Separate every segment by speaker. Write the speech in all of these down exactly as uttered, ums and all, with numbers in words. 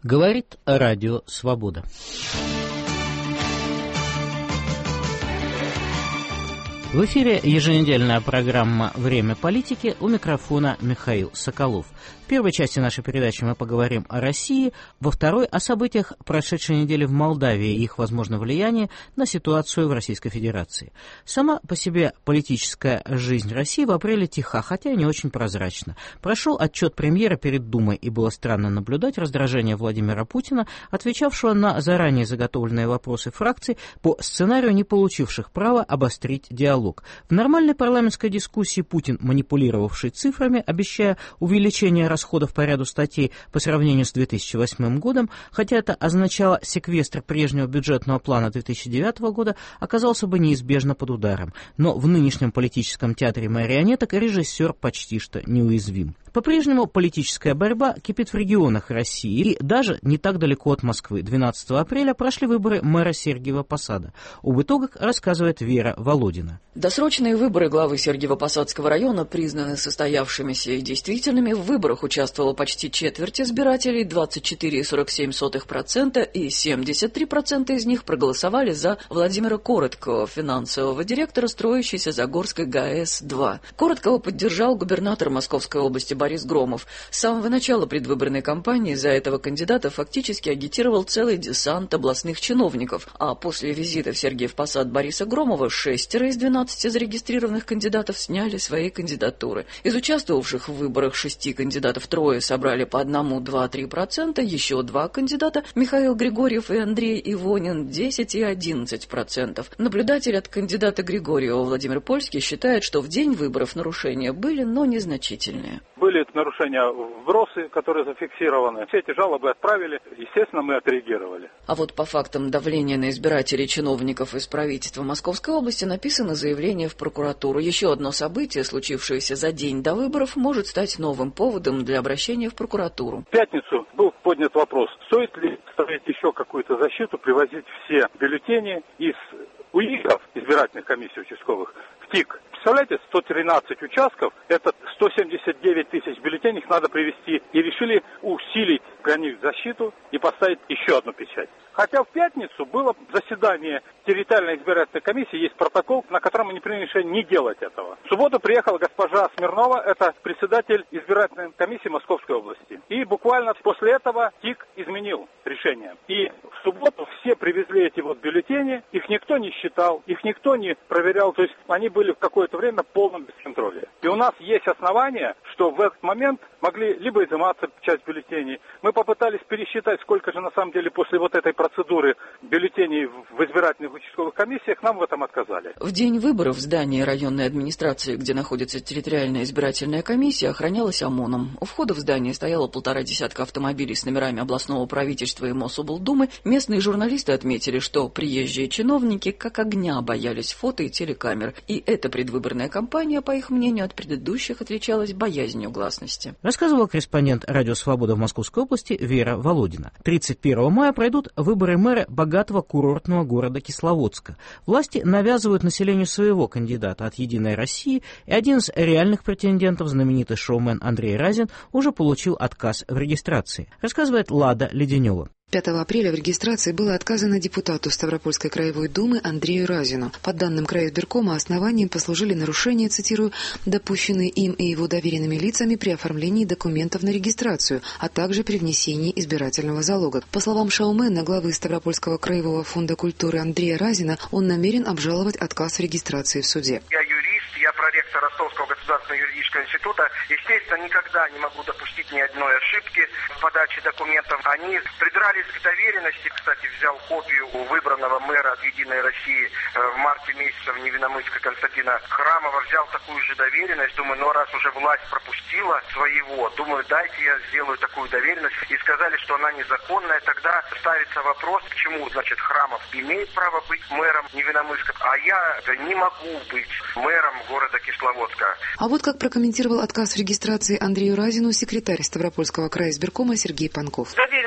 Speaker 1: Говорит Радио Свобода. В эфире еженедельная программа «Время политики», у микрофона Михаил Соколов. В первой части нашей передачи мы поговорим о России, во второй – о событиях прошедшей недели в Молдавии и их возможном влиянии на ситуацию в Российской Федерации. Сама по себе политическая жизнь России в апреле тиха, хотя и не очень прозрачна. Прошел отчет премьера перед Думой, и было странно наблюдать раздражение Владимира Путина, отвечавшего на заранее заготовленные вопросы фракций по сценарию, не получивших права обострить диалог. В нормальной парламентской дискуссии Путин, манипулировавший цифрами, обещая увеличение расходов по ряду статей по сравнению с две тысячи восьмым годом, хотя это означало секвестр прежнего бюджетного плана две тысячи девятого года, оказался бы неизбежно под ударом. Но в нынешнем политическом театре марионеток режиссер почти что неуязвим. По-прежнему политическая борьба кипит в регионах России, и даже не так далеко от Москвы. двенадцатого апреля прошли выборы мэра Сергиева-Посада. Об итогах рассказывает Вера Володина.
Speaker 2: Досрочные выборы главы Сергиево-Посадского района признаны состоявшимися и действительными. В выборах участвовало почти четверть избирателей, двадцать четыре целых сорок семь сотых процента, и семьдесят три процента из них проголосовали за Владимира Короткова, финансового директора строящейся Загорской ГАЭС два. Короткова поддержал губернатор Московской области Борис Громов. С самого начала предвыборной кампании за этого кандидата фактически агитировал целый десант областных чиновников, а после визита в Сергиев-Посад Бориса Громова шестеро из двенадцати зарегистрированных кандидатов сняли свои кандидатуры. Из участвовавших в выборах шести кандидатов трое собрали по одному, два, три процента, еще два кандидата, Михаил Григорьев и Андрей Ивонин, десять и одиннадцать процентов. Наблюдатель от кандидата Григорьева Владимир Польский считает, что в день выборов нарушения были, но незначительные.
Speaker 3: Были нарушения, вбросы, которые зафиксированы. Все эти жалобы отправили, естественно, мы отреагировали.
Speaker 2: А вот по фактам давления на избирателей чиновников из правительства Московской области написано заявление в прокуратуру. Еще одно событие, случившееся за день до выборов, может стать новым поводом для обращения в прокуратуру.
Speaker 3: В пятницу был поднят вопрос, стоит ли ставить еще какую-то защиту, привозить все бюллетени из УИКов, избирательных комиссий участковых, в ТИК. Представляете, сто тринадцать участков, это сто семьдесят девять тысяч бюллетеней, их надо привезти. И решили усилить для них защиту и поставить еще одну печать. Хотя в пятницу было заседание территориальной избирательной комиссии, есть протокол, на котором они приняли решение не делать этого. В субботу приехала госпожа Смирнова, это председатель избирательной комиссии Московской области. И буквально после этого ТИК изменил решение. И в субботу все привезли эти вот бюллетени, их никто не считал, их никто не проверял, то есть они были в какое-то время в полном бесконтроле. И у нас есть основания, что в этот момент могли либо изыматься часть бюллетеней. Мы попытались пересчитать, сколько же на самом деле после вот этой процедуры бюллетеней в избирательных участковых комиссиях, нам в этом отказали.
Speaker 2: В день выборов в здании районной администрации, где находится территориальная избирательная комиссия, охранялась ОМОНом. У входа в здание стояло полтора десятка автомобилей с номерами областного правительства и Мособлдумы. Местные журналисты отметили, что приезжие чиновники как огня боялись фото и телекамер. И эта предвыборная кампания, по их мнению, от предыдущих отличалась боязнью гласности.
Speaker 1: Рассказывала корреспондент «Радио Свобода» в Московской области Вера Володина. тридцать первого мая пройдут выборы мэра богатого курортного города Кисловодска. Власти навязывают населению своего кандидата от «Единой России», и один из реальных претендентов, знаменитый шоумен Андрей Разин, уже получил отказ в регистрации. Рассказывает Лада Леденева.
Speaker 4: пятого апреля в регистрации было отказано депутату Ставропольской краевой думы Андрею Разину. По данным краизбиркома, основанием послужили нарушения, цитирую, допущенные им и его доверенными лицами при оформлении документов на регистрацию, а также при внесении избирательного залога. По словам шоумена, главы Ставропольского краевого фонда культуры Андрея Разина, он намерен обжаловать отказ в регистрации в суде.
Speaker 5: Я юрист, я проректор Ростовского государственного юридического института. Естественно, никогда не могу допустить ни одной ошибки в подаче документов. Они придрались к доверенности. Кстати, взял копию у выбранного мэра от «Единой России» в марте месяце в Невиномыске Константина Храмова. Взял такую же доверенность. Думаю, ну раз уже власть пропустила своего, думаю, дайте я сделаю такую доверенность. И сказали, что она незаконная. Тогда ставится вопрос, почему, значит, Храмов имеет право быть мэром Невиномыска, а я не могу быть мэром города Кисловодска.
Speaker 4: А вот как прокомментировал отказ в регистрации Андрею Разину секретарь Ставропольского краизбиркома Сергей Панков.
Speaker 5: Доверенность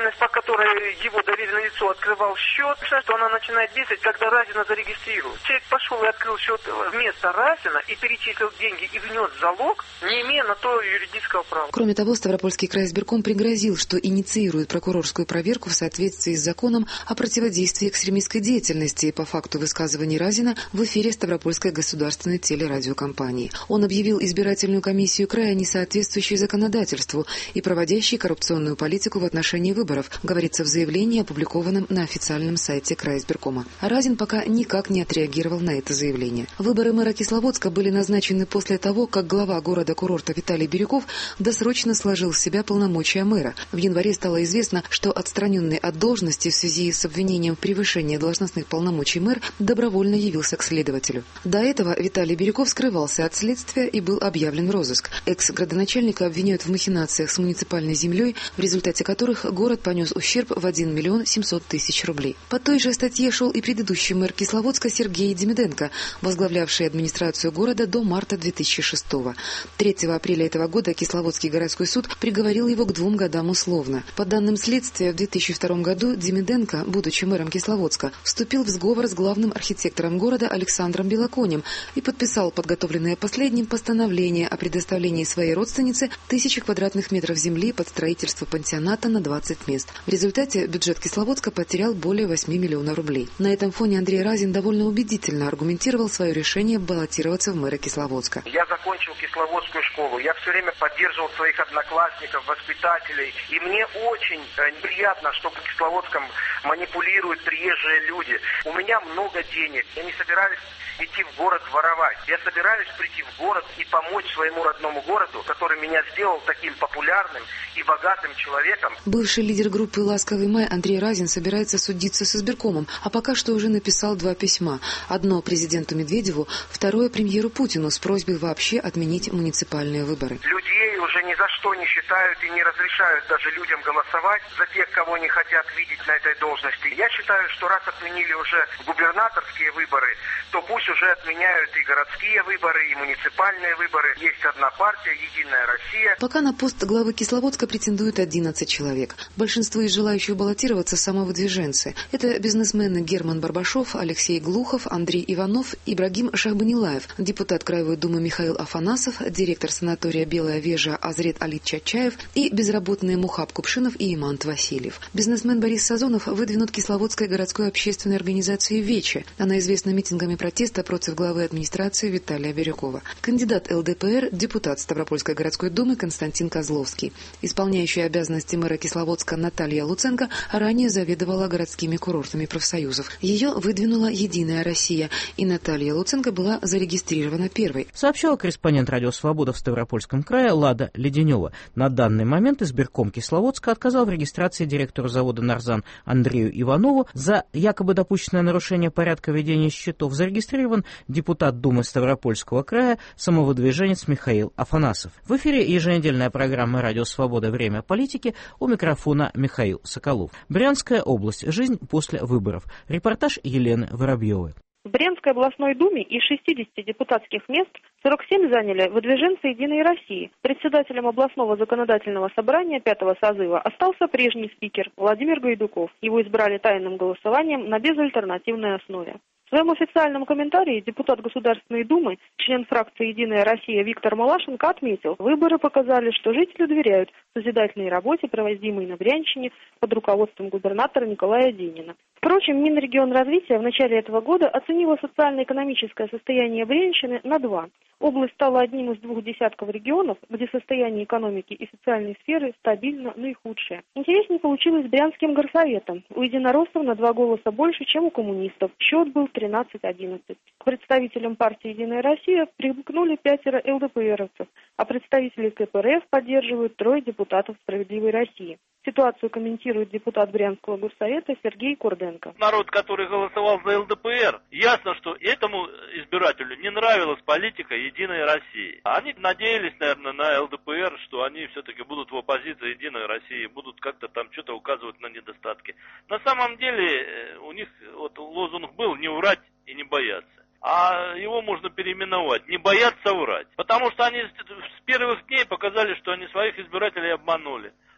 Speaker 5: договоренность, по которой его доверенное лицо открывал счет, что она начинает действовать, когда Разина зарегистрируют. Человек пошел и открыл счет вместо Разина и перечислил деньги и внес залог, не имея на то юридического права.
Speaker 4: Кроме того, Ставропольский крайизбирком пригрозил, что инициирует прокурорскую проверку в соответствии с законом о противодействии экстремистской деятельности по факту высказываний Разина в эфире Ставропольской государственной телерадиокомпании. Он объявил избирательную комиссию края несоответствующей законодательству и проводящей коррупционную политику в отношении выборов, говорится в заявлении, опубликованном на официальном сайте крайизбиркома. Разин пока никак не отреагировал на это заявление. Выборы мэра Кисловодска были назначены после того, как глава города-курорта Виталий Бирюков досрочно сложил с себя полномочия мэра. В январе стало известно, что отстраненный от должности в связи с обвинением в превышении должностных полномочий мэр добровольно явился к следователю. До этого Виталий Бирюков скрывался от следствия и был объявлен в розыск. Экс-градоначальника обвиняют в махинациях с муниципальной землей, в результате которых город понес ущерб в один миллион семьсот тысяч рублей. По той же статье шел и предыдущий мэр Кисловодска Сергей Демиденко, возглавлявший администрацию города до марта две тысячи шестого. третьего апреля этого года Кисловодский городской суд приговорил его к двум годам условно. По данным следствия, в две тысячи втором году Демиденко, будучи мэром Кисловодска, вступил в сговор с главным архитектором города Александром Белоконем и подписал подготовленное последним постановление о предоставлении своей родственнице тысячи квадратных метров земли под строительство пансионата на двадцать мест. В результате бюджет Кисловодска потерял более восьми миллионов рублей. На этом фоне Андрей Разин довольно убедительно аргументировал свое решение баллотироваться в мэра Кисловодска.
Speaker 5: Я закончил Кисловодскую школу, я все время поддерживал своих одноклассников, воспитателей, и мне очень неприятно, что по Кисловодском манипулируют приезжие люди. У меня много денег, я не собираюсь идти в город воровать. Я собираюсь прийти в город и помочь своему родному городу, который меня сделал таким популярным и богатым человеком.
Speaker 4: Бывший лидер группы «Ласковый май» Андрей Разин собирается судиться с избиркомом, а пока что уже написал два письма. Одно президенту Медведеву, второе премьеру Путину с просьбой вообще отменить муниципальные выборы.
Speaker 5: Людей уже ни за что не считают и не разрешают даже людям голосовать за тех, кого не хотят видеть на этой должности. Я считаю, что раз отменили уже губернаторские выборы, то пусть уже отменяют и городские выборы, и муниципальные выборы. Есть одна партия, Единая Россия.
Speaker 4: Пока на пост главы Кисловодска претендуют одиннадцать человек. Большинство из желающих баллотироваться самовыдвиженцы. Это бизнесмены Герман Барбашов, Алексей Глухов, Андрей Иванов, Ибрагим Шахбанилаев, депутат Краевой думы Михаил Афанасов, директор санатория «Белая вежа» Азрет Алит Чачаев и безработные Мухаб Купшинов и Имант Васильев. Бизнесмен Борис Сазонов выдвинут Кисловодской городской общественной организации «Вече». Она известна митингами протеста против главы администрации Виталия Бирюкова. Кандидат эл дэ пэ эр, депутат Ставропольской городской думы Константин Козловский. Исполняющая обязанности мэра Кисловодска Наталья Луценко ранее заведовала городскими курортами профсоюзов. Ее выдвинула «Единая Россия», и Наталья Луценко была зарегистрирована первой.
Speaker 1: Сообщала корреспондент «Радио Свобода» в Ставропольском крае Лада Леденева. На данный момент избирком Кисловодска отказал в регистрации директору завода «Нарзан» Андрею Иванову. За якобы допущенное нарушение порядка ведения счетов зарегистрирован депутат Думы Ставропольского края, самовыдвиженец Михаил Афанасов. В эфире еженедельная программа «Радио Свобода. Время политики», у микрофона Михаил Соколов. Брянская область. Жизнь после выборов. Репортаж Елены Воробьевой.
Speaker 6: В Брянской областной думе из шестидесяти депутатских мест сорок семь заняли выдвиженцы «Единой России». Председателем областного законодательного собрания пятого созыва остался прежний спикер Владимир Гайдуков. Его избрали тайным голосованием на безальтернативной основе. В своем официальном комментарии депутат Государственной Думы, член фракции «Единая Россия» Виктор Малашенко отметил, выборы показали, что жители доверяют созидательной работе, проводимой на Брянщине под руководством губернатора Николая Денина. Впрочем, Минрегионразвития в начале этого года оценило социально-экономическое состояние Брянщины на два. Область стала одним из двух десятков регионов, где состояние экономики и социальной сферы стабильно наихудшее. Интереснее получилось с Брянским горсоветом. У единороссов на два голоса больше, чем у коммунистов. Счет был тринадцать одиннадцать. К представителям партии «Единая Россия» примкнули пятеро эл дэ пэ эровцев, а представители ка пэ эр эф поддерживают трое депутатов «Справедливой России». Ситуацию комментирует депутат Брянского горсовета Сергей Курденко.
Speaker 7: Народ, который голосовал за эл дэ пэ эр, ясно, что этому избирателю не нравилась политика «Единой России». Они надеялись, наверное, на эл дэ пэ эр, что они все-таки будут в оппозиции «Единой России», будут как-то там что-то указывать на недостатки. На самом деле у них вот лозунг был «не врать и не бояться». А его можно переименовать, не бояться врать. Потому что они с первых дней показали, что они своих избирателей обманули.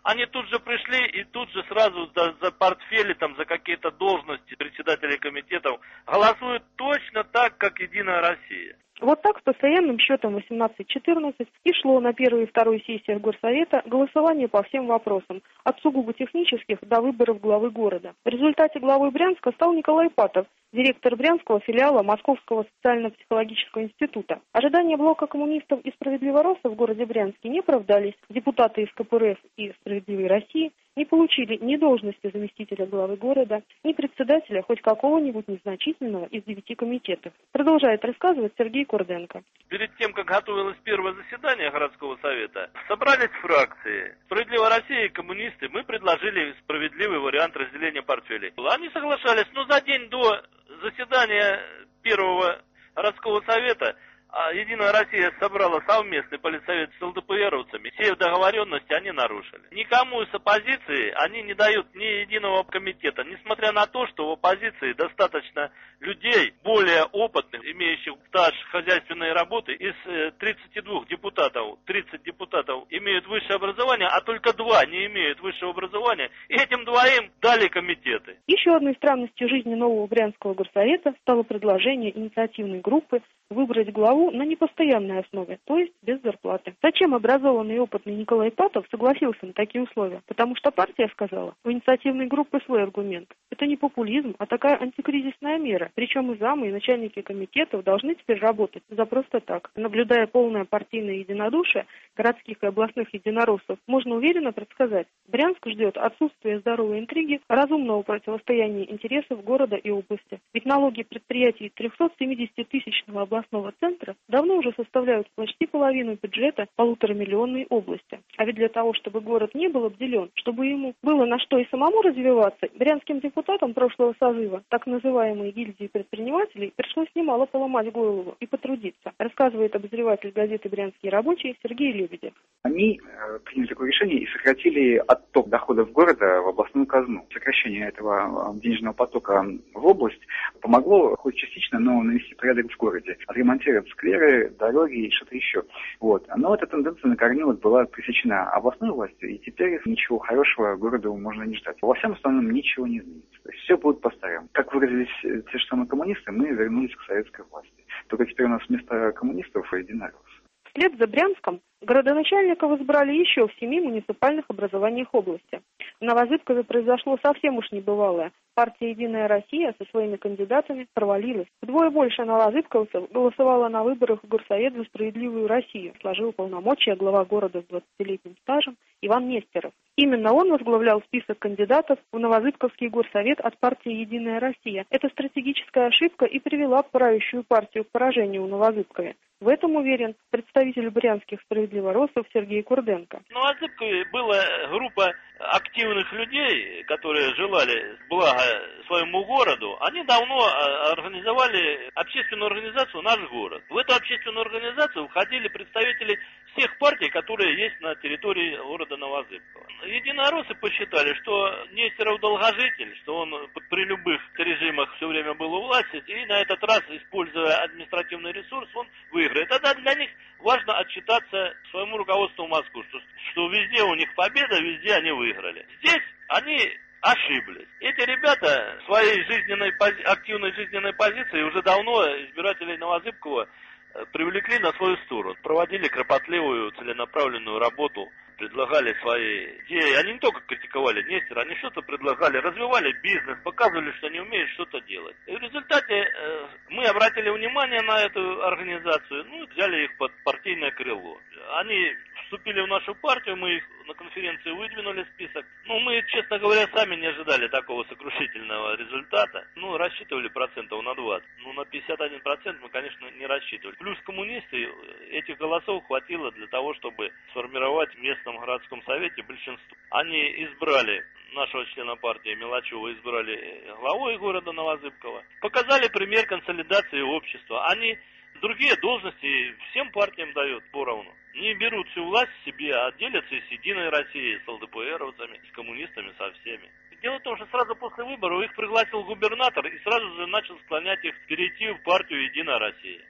Speaker 7: они тут же пришли и тут же сразу за, за портфели, там, за какие-то должности председателей комитетов голосуют точно так, как «Единая Россия».
Speaker 6: Вот так с постоянным счетом восемнадцать четырнадцать и шло на первой и второй сессиях Горсовета голосование по всем вопросам, от сугубо технических до выборов главы города. В результате главой Брянска стал Николай Патов, директор брянского филиала Московского социально-психологического института. Ожидания блока коммунистов и справедливоросов в городе Брянске не оправдались. Депутаты из ка пэ эр эф и «Справедливой России» не получили ни должности заместителя главы города, ни председателя хоть какого-нибудь незначительного из девяти комитетов. Продолжает рассказывать Сергей Курденко.
Speaker 7: Перед тем, как готовилось первое заседание городского совета, собрались фракции. «Справедливая Россия» и коммунисты. Мы предложили справедливый вариант разделения портфелей. Они соглашались, но за день до заседания первого городского совета а «Единая Россия» собрала совместный политсовет с эл дэ пэ эровцами. Все договоренности они нарушили. Никому из оппозиции они не дают ни единого комитета, несмотря на то, что в оппозиции достаточно людей, более опытных, имеющих стаж хозяйственной работы. Из тридцати двух депутатов, тридцать депутатов имеют высшее образование, а только два не имеют высшего образования. И этим двоим дали комитеты.
Speaker 6: Еще одной странностью жизни нового Брянского горсовета стало предложение инициативной группы выбрать главу на непостоянной основе, то есть без зарплаты. Зачем образованный и опытный Николай Патов согласился на такие условия? Потому что партия сказала. У инициативной группы свой аргумент. Это не популизм, а такая антикризисная мера. Причем и замы, и начальники комитетов должны теперь работать за просто так. Наблюдая полное партийное единодушие городских и областных единороссов, можно уверенно предсказать, Брянск ждет отсутствие здоровой интриги, разумного противостояния интересов города и области. Ведь налоги предприятий трехсотсемидесятитысячного областного центра давно уже составляют почти половину бюджета полуторамиллионной области. А ведь для того, чтобы город не был обделен, чтобы ему было на что и самому развиваться, брянским депутатам прошлого созыва, так называемой гильдии предпринимателей, пришлось немало поломать голову и потрудиться, рассказывает обозреватель газеты «Брянский рабочий» Сергей Лебедев.
Speaker 8: Они э, приняли такое решение и сократили отток доходов города в областную казну. Сокращение этого денежного потока в область помогло хоть частично, но навести порядок в городе. Отремонтировать скверы, дороги и что-то еще. Вот. Но эта тенденция на корню была пресечена областной властью, и теперь ничего хорошего городу можно не ждать. Во всем остальном ничего не изменится. То есть все будет по-старому. Как выразились те же самые коммунисты, мы вернулись к советской власти. Только теперь у нас вместо коммунистов единороссы.
Speaker 6: Вслед за Брянском городоначальников избрали еще в семи муниципальных образованиях области. В Новозыбкове произошло совсем уж небывалое. Партия «Единая Россия» со своими кандидатами провалилась. Вдвое больше новозыбковцев голосовало на выборах в Горсовет за «Справедливую Россию», сложил полномочия глава города с двадцатилетним стажем Иван Нестеров. Именно он возглавлял список кандидатов в Новозыбковский горсовет от партии «Единая Россия». Эта стратегическая ошибка и привела правящую партию к поражению в Новозыбкове. В этом уверен представитель брянских справедливороссов Сергей Курденко.
Speaker 7: В Новозыбкове была группа активных людей, которые желали блага своему городу. Они давно организовали общественную организацию «Наш город». В эту общественную организацию входили представители всех партий, которые есть на территории города Новозыбково. Единороссы посчитали, что Нестеров долгожитель, что он при любых режимах все время был у власти, и на этот раз, используя административный ресурс, он выиграет. Тогда для них важно отчитаться своему руководству в Москву, что, что везде у них победа, везде они выиграли. Здесь они ошиблись. Эти ребята своей жизненной, активной жизненной позиции уже давно избирателей Новозыбкова привлекли на свою сторону, проводили кропотливую, целенаправленную работу, предлагали свои идеи. Они не только критиковали Нестера, они что-то предлагали, развивали бизнес, показывали, что они умеют что-то делать. И в результате э, мы обратили внимание на эту организацию, ну, взяли их под партийное крыло. Они вступили в нашу партию, мы их на конференции выдвинули список. Ну, мы, честно говоря, сами не ожидали такого сокрушительного результата. Ну, рассчитывали процентов на двадцать. Ну, на пятьдесят один процент мы, конечно, не рассчитывали. Плюс коммунисты, этих голосов хватило для того, чтобы сформировать в местном городском совете большинство. Они избрали нашего члена партии Мелачева, избрали главой города Новозыбково. Показали пример консолидации общества. Они другие должности всем партиям дают поровну. Не берут всю власть себе, а делятся и с «Единой Россией», с эл дэ пэ эровцами, с коммунистами, со всеми. Дело в том, что сразу после выборов их пригласил губернатор и сразу же начал склонять их перейти в партию «Единая Россия».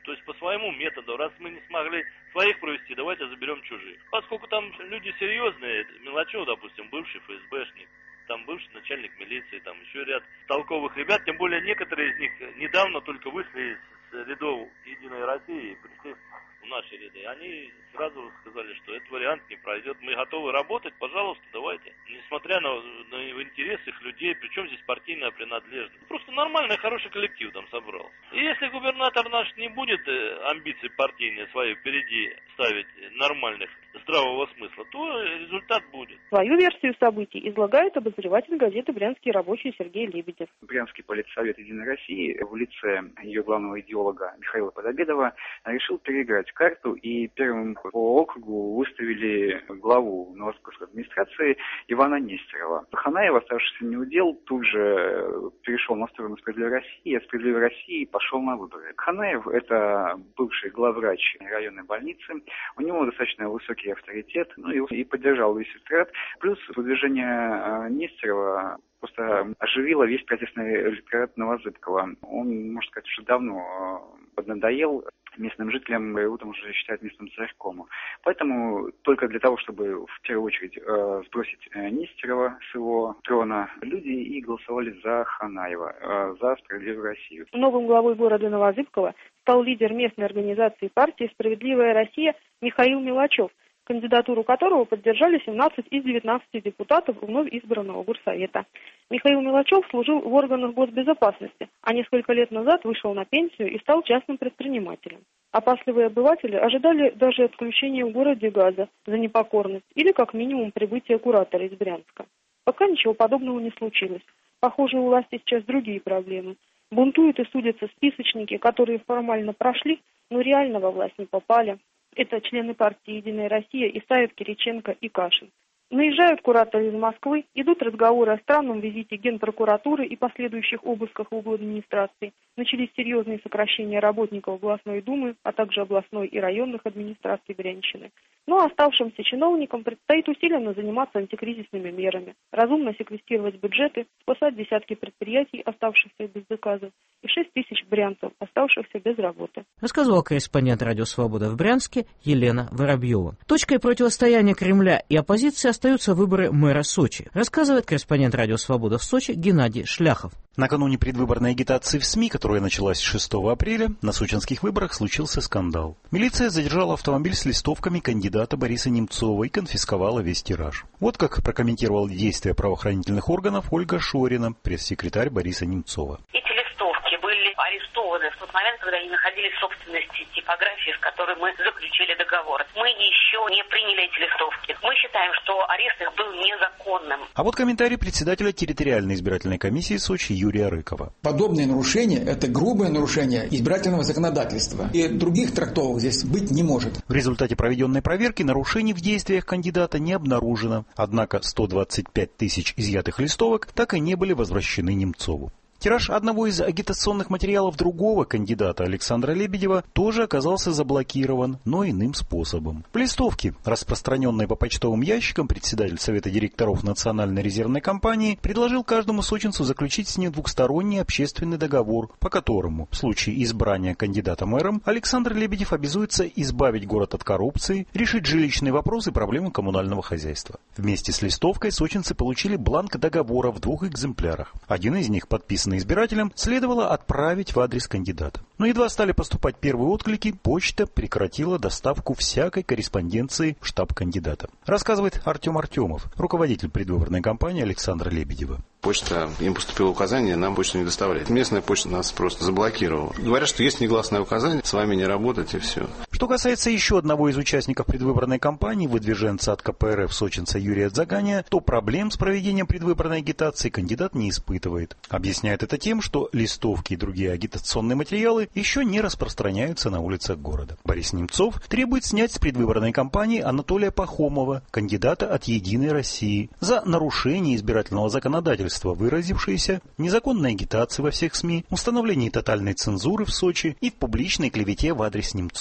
Speaker 7: То есть по своему методу. Раз мы не смогли своих провести, давайте заберем чужих. Поскольку там люди серьезные, Мелочев, допустим, бывший эф эс бэшник, там бывший начальник милиции, там еще ряд толковых ребят, тем более некоторые из них недавно только вышли из рядов Единой России и пришли в наши ряды. Они сразу сказали, что этот вариант не пройдет. Мы готовы работать, пожалуйста, давайте. Несмотря на, на интересы их людей, причем здесь партийная принадлежность. Просто нормальный, хороший коллектив там собрался. И если губернатор наш не будет амбиции партийные свои впереди ставить нормальных, здравого смысла, то результат будет.
Speaker 6: Свою версию событий излагает обозреватель газеты «Брянский рабочий» Сергей Лебедев.
Speaker 8: Брянский политсовет Единой России в лице ее главного идеолога Михаила Подобедова решил переиграть карту и первым по округу выставили главу Новосибирской администрации Ивана Нестерова. Ханаев, оставшийся неудел, тут же перешел на сторону «Справедливой России», и от «Справедливой России» пошел на выборы. Ханаев – это бывший главврач районной больницы, у него достаточно высокий авторитет, ну и, и поддержал весь электорат. Плюс выдвижение Нестерова просто оживило весь протестный электорат Новозыбкова. Он, можно сказать, уже давно поднадоел местным жителям, его там уже считают местным царьком. Поэтому только для того, чтобы в первую очередь э, сбросить э, Нестерова с его трона, люди и голосовали за Ханаева, э, за «Справедливую Россию».
Speaker 6: Новым главой города Новозыбкова стал лидер местной организации партии «Справедливая Россия» Михаил Мелочев, кандидатуру которого поддержали семнадцать из девятнадцати депутатов вновь избранного горсовета. Михаил Мелочев служил в органах госбезопасности, а несколько лет назад вышел на пенсию и стал частным предпринимателем. Опасливые обыватели ожидали даже отключения в городе газа за непокорность или как минимум прибытия куратора из Брянска. Пока ничего подобного не случилось. Похоже, у власти сейчас другие проблемы. Бунтуют и судятся списочники, которые формально прошли, но реально во власть не попали. Это члены партии «Единая Россия» Исаев, Кириченко и Кашин. Наезжают кураторы из Москвы, идут разговоры о странном визите Генпрокуратуры и последующих обысках в угол администрации. Начались серьезные сокращения работников областной думы, а также областной и районных администраций Брянщины. Но оставшимся чиновникам предстоит усиленно заниматься антикризисными мерами, разумно секвестировать бюджеты, спасать десятки предприятий, оставшихся без заказов, и шесть тысяч брянцев, оставшихся без работы.
Speaker 1: Рассказывал корреспондент «Радио Свобода» в Брянске Елена Воробьева. Точкой противостояния Кремля и оппозиции остаются выборы мэра Сочи, рассказывает корреспондент «Радио Свобода» в Сочи Геннадий Шляхов.
Speaker 9: Накануне предвыборной агитации в СМИ, которая началась шестого апреля, на сочинских выборах случился скандал. Милиция задержала автомобиль с листовками кандидата Бориса Немцова и конфисковала весь тираж. Вот как прокомментировал действия правоохранительных органов Ольга Шорина, пресс-секретарь Бориса Немцова.
Speaker 10: Эти листовки были арестованы в тот момент, когда они находились в собственности типографии, с которой мы заключили договор. Мы еще не приняли эти листовки. Мы считаем, что арест их был незаконным.
Speaker 9: А вот комментарий председателя территориальной избирательной комиссии Сочи Юрия Рыкова.
Speaker 11: Подобные нарушения – это грубое нарушение избирательного законодательства. И других трактовок здесь быть не может.
Speaker 9: В результате проведенной проверки нарушений в действиях кандидата не обнаружено. Однако сто двадцать пять тысяч изъятых листовок так и не были возвращены Немцову. Тираж одного из агитационных материалов другого кандидата Александра Лебедева тоже оказался заблокирован, но иным способом. В листовке, распространенной по почтовым ящикам, председатель Совета директоров Национальной резервной компании предложил каждому сочинцу заключить с ним двухсторонний общественный договор, по которому в случае избрания кандидата мэром Александр Лебедев обязуется избавить город от коррупции, решить жилищные вопросы и проблемы коммунального хозяйства. Вместе с листовкой сочинцы получили бланк договора в двух экземплярах. Один из них, подписан избирателям, следовало отправить в адрес кандидата. Но едва стали поступать первые отклики, почта прекратила доставку всякой корреспонденции в штаб кандидата. Рассказывает Артем Артемов, руководитель предвыборной кампании Александра Лебедева.
Speaker 12: Почта, им поступило указание, нам почту не доставлять. Местная почта нас просто заблокировала. Говорят, что есть негласное указание, с вами не работать и все.
Speaker 9: Что касается еще одного из участников предвыборной кампании, выдвиженца от ка пэ эр эф сочинца Юрия Дзаганя, то проблем с проведением предвыборной агитации кандидат не испытывает. Объясняет это тем, что листовки и другие агитационные материалы еще не распространяются на улицах города. Борис Немцов требует снять с предвыборной кампании Анатолия Пахомова, кандидата от «Единой России», за нарушение избирательного законодательства, выразившееся в незаконной агитации во всех СМИ, установлении тотальной цензуры в Сочи и в публичной клевете в адрес Немцова.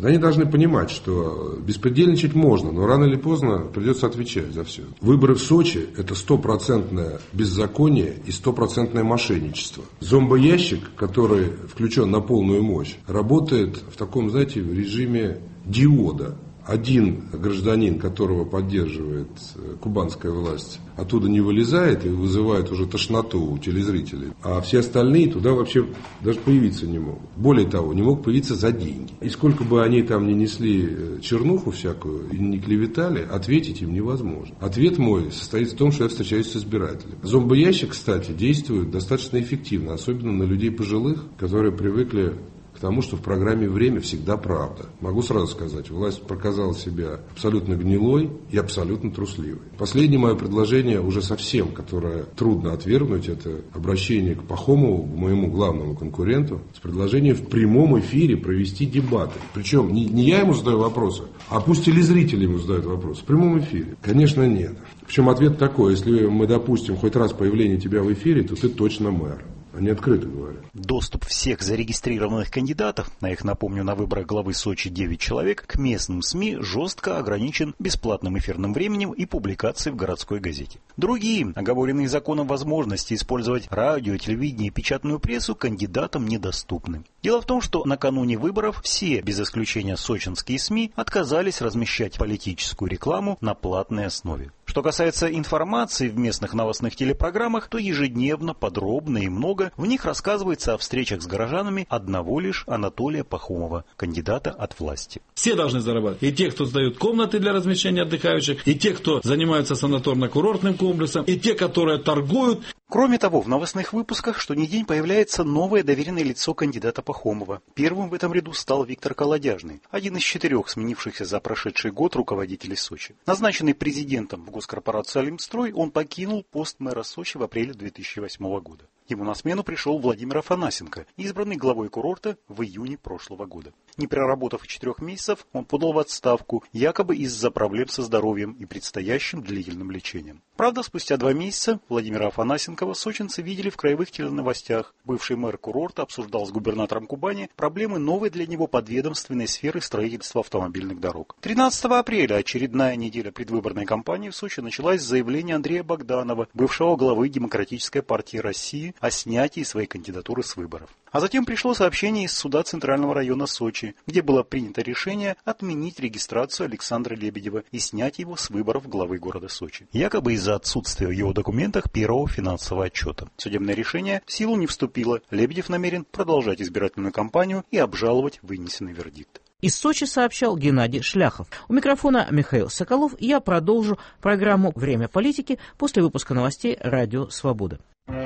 Speaker 13: Они должны понимать, что беспредельничать можно, но рано или поздно придется отвечать за все. Выборы в Сочи – это стопроцентное беззаконие и стопроцентное мошенничество. Зомбоящик, который включен на полную мощь, работает в таком, знаете, в режиме диода. Один гражданин, которого поддерживает кубанская власть, оттуда не вылезает и вызывает уже тошноту у телезрителей. А все остальные туда вообще даже появиться не могут. Более того, не могут появиться за деньги. И сколько бы они там ни несли чернуху всякую и не клеветали, ответить им невозможно. Ответ мой состоит в том, что я встречаюсь с избирателем. Зомбоящик, кстати, действует достаточно эффективно, особенно на людей пожилых, которые привыкли к тому, что в программе «Время» всегда правда. Могу сразу сказать, власть показала себя абсолютно гнилой и абсолютно трусливой. Последнее мое предложение уже совсем, которое трудно отвергнуть, это обращение к Пахомову, моему главному конкуренту, с предложением в прямом эфире провести дебаты. Причем не, не я ему задаю вопросы, а пусть телезрители ему задают вопросы. В прямом эфире. Конечно, нет. Причем ответ такой, если мы допустим хоть раз появление тебя в эфире, то ты точно мэр. Они открыто говорят.
Speaker 9: Доступ всех зарегистрированных кандидатов, на их, напомню, на выборах главы Сочи девять человек, к местным СМИ жестко ограничен бесплатным эфирным временем и публикацией в городской газете. Другие, оговоренные законом возможности использовать радио, телевидение и печатную прессу, кандидатам недоступны. Дело в том, что накануне выборов все, без исключения сочинские СМИ, отказались размещать политическую рекламу на платной основе. Что касается информации в местных новостных телепрограммах, то ежедневно, подробно и много в них рассказывается о встречах с горожанами одного лишь Анатолия Пахомова, кандидата от власти.
Speaker 14: Все должны зарабатывать. И те, кто сдают комнаты для размещения отдыхающих, и те, кто занимаются санаторно-курортным комплексом, и те, которые торгуют.
Speaker 9: Кроме того, в новостных выпусках что ни день появляется новое доверенное лицо кандидата Пахомова. Первым в этом ряду стал Виктор Колодяжный, один из четырех сменившихся за прошедший год руководителей Сочи. Назначенный президентом в госкорпорацию «Олимстрой», он покинул пост мэра Сочи в апреле две тысячи восьмого года. Ему на смену пришел Владимир Афанасенко, избранный главой курорта в июне прошлого года. Не проработав и четырех месяцев, он подал в отставку, якобы из-за проблем со здоровьем и предстоящим длительным лечением. Правда, спустя два месяца Владимира Афанасенкова сочинцы видели в краевых теленовостях. Бывший мэр курорта обсуждал с губернатором Кубани проблемы новой для него подведомственной сферы строительства автомобильных дорог. тринадцатого апреля, очередная неделя предвыборной кампании в Сочи, началась с заявления Андрея Богданова, бывшего главы Демократической партии России, о снятии своей кандидатуры с выборов. А затем пришло сообщение из суда Центрального района Сочи, где было принято решение отменить регистрацию Александра Лебедева и снять его с выборов главы города Сочи. Якобы из-за отсутствия в его документах первого финансового отчета. Судебное решение в силу не вступило. Лебедев намерен продолжать избирательную кампанию и обжаловать вынесенный вердикт.
Speaker 1: Из Сочи сообщал Геннадий Шляхов. У микрофона Михаил Соколов. Я продолжу программу «Время политики» после выпуска новостей «Радио Свобода».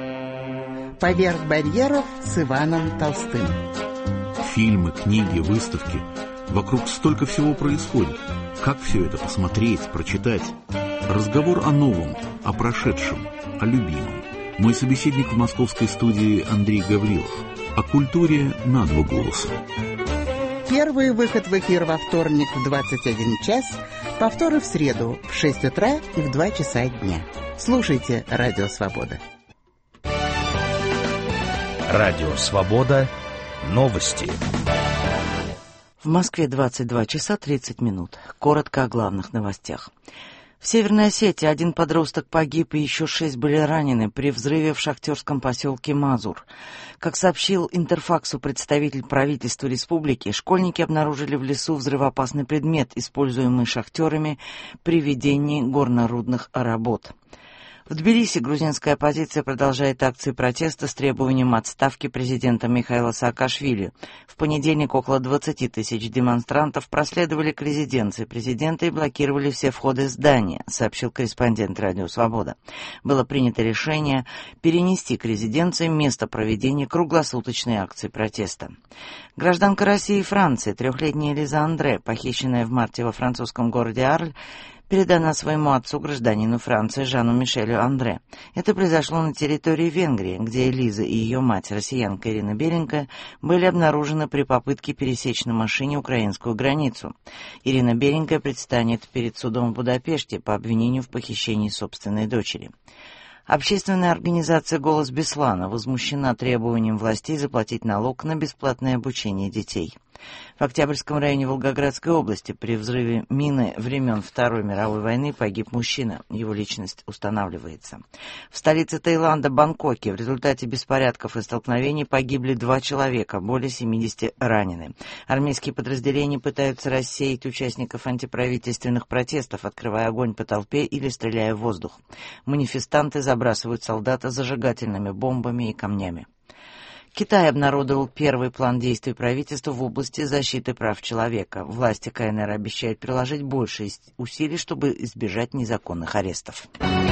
Speaker 15: «Поверх барьеров» с Иваном Толстым.
Speaker 16: Фильмы, книги, выставки. Вокруг столько всего происходит. Как все это посмотреть, прочитать? Разговор о новом, о прошедшем, о любимом. Мой собеседник в московской студии Андрей Гаврилов. О культуре на два голоса.
Speaker 15: Первый выход в эфир во вторник в двадцать один час, повторы в среду в шесть утра и в два часа дня. Слушайте «Радио Свобода».
Speaker 17: Радио Свобода. Новости.
Speaker 18: В Москве двадцать два часа тридцать минут. Коротко о главных новостях. В Северной Осетии один подросток погиб и еще шесть были ранены при взрыве в шахтерском поселке Мазур. Как сообщил Интерфаксу представитель правительства республики, школьники обнаружили в лесу взрывоопасный предмет, используемый шахтерами при ведении горнорудных работ. В Тбилиси грузинская оппозиция продолжает акции протеста с требованием отставки президента Михаила Саакашвили. В понедельник около двадцати тысяч демонстрантов проследовали к резиденции президента и блокировали все входы здания, сообщил корреспондент «Радио Свобода». Было принято решение перенести к резиденции место проведения круглосуточной акции протеста. Гражданка России и Франции, трехлетняя Лиза Андре, похищенная в марте во французском городе Арль, передана своему отцу, гражданину Франции Жану Мишелю Андре. Это произошло на территории Венгрии, где Лиза и ее мать, россиянка Ирина Беленькая, были обнаружены при попытке пересечь на машине украинскую границу. Ирина Беленькая предстанет перед судом в Будапеште по обвинению в похищении собственной дочери. Общественная организация «Голос Беслана» возмущена требованием властей заплатить налог на бесплатное обучение детей. В Октябрьском районе Волгоградской области при взрыве мины времен Второй мировой войны погиб мужчина. Его личность устанавливается. В столице Таиланда, Бангкоке, в результате беспорядков и столкновений погибли два человека, более семидесяти ранены. Армейские подразделения пытаются рассеять участников антиправительственных протестов, открывая огонь по толпе или стреляя в воздух. Манифестанты забрасывают солдат зажигательными бомбами и камнями. Китай обнародовал первый план действий правительства в области защиты прав человека. Власти КНР обещают приложить больше усилий, чтобы избежать незаконных арестов.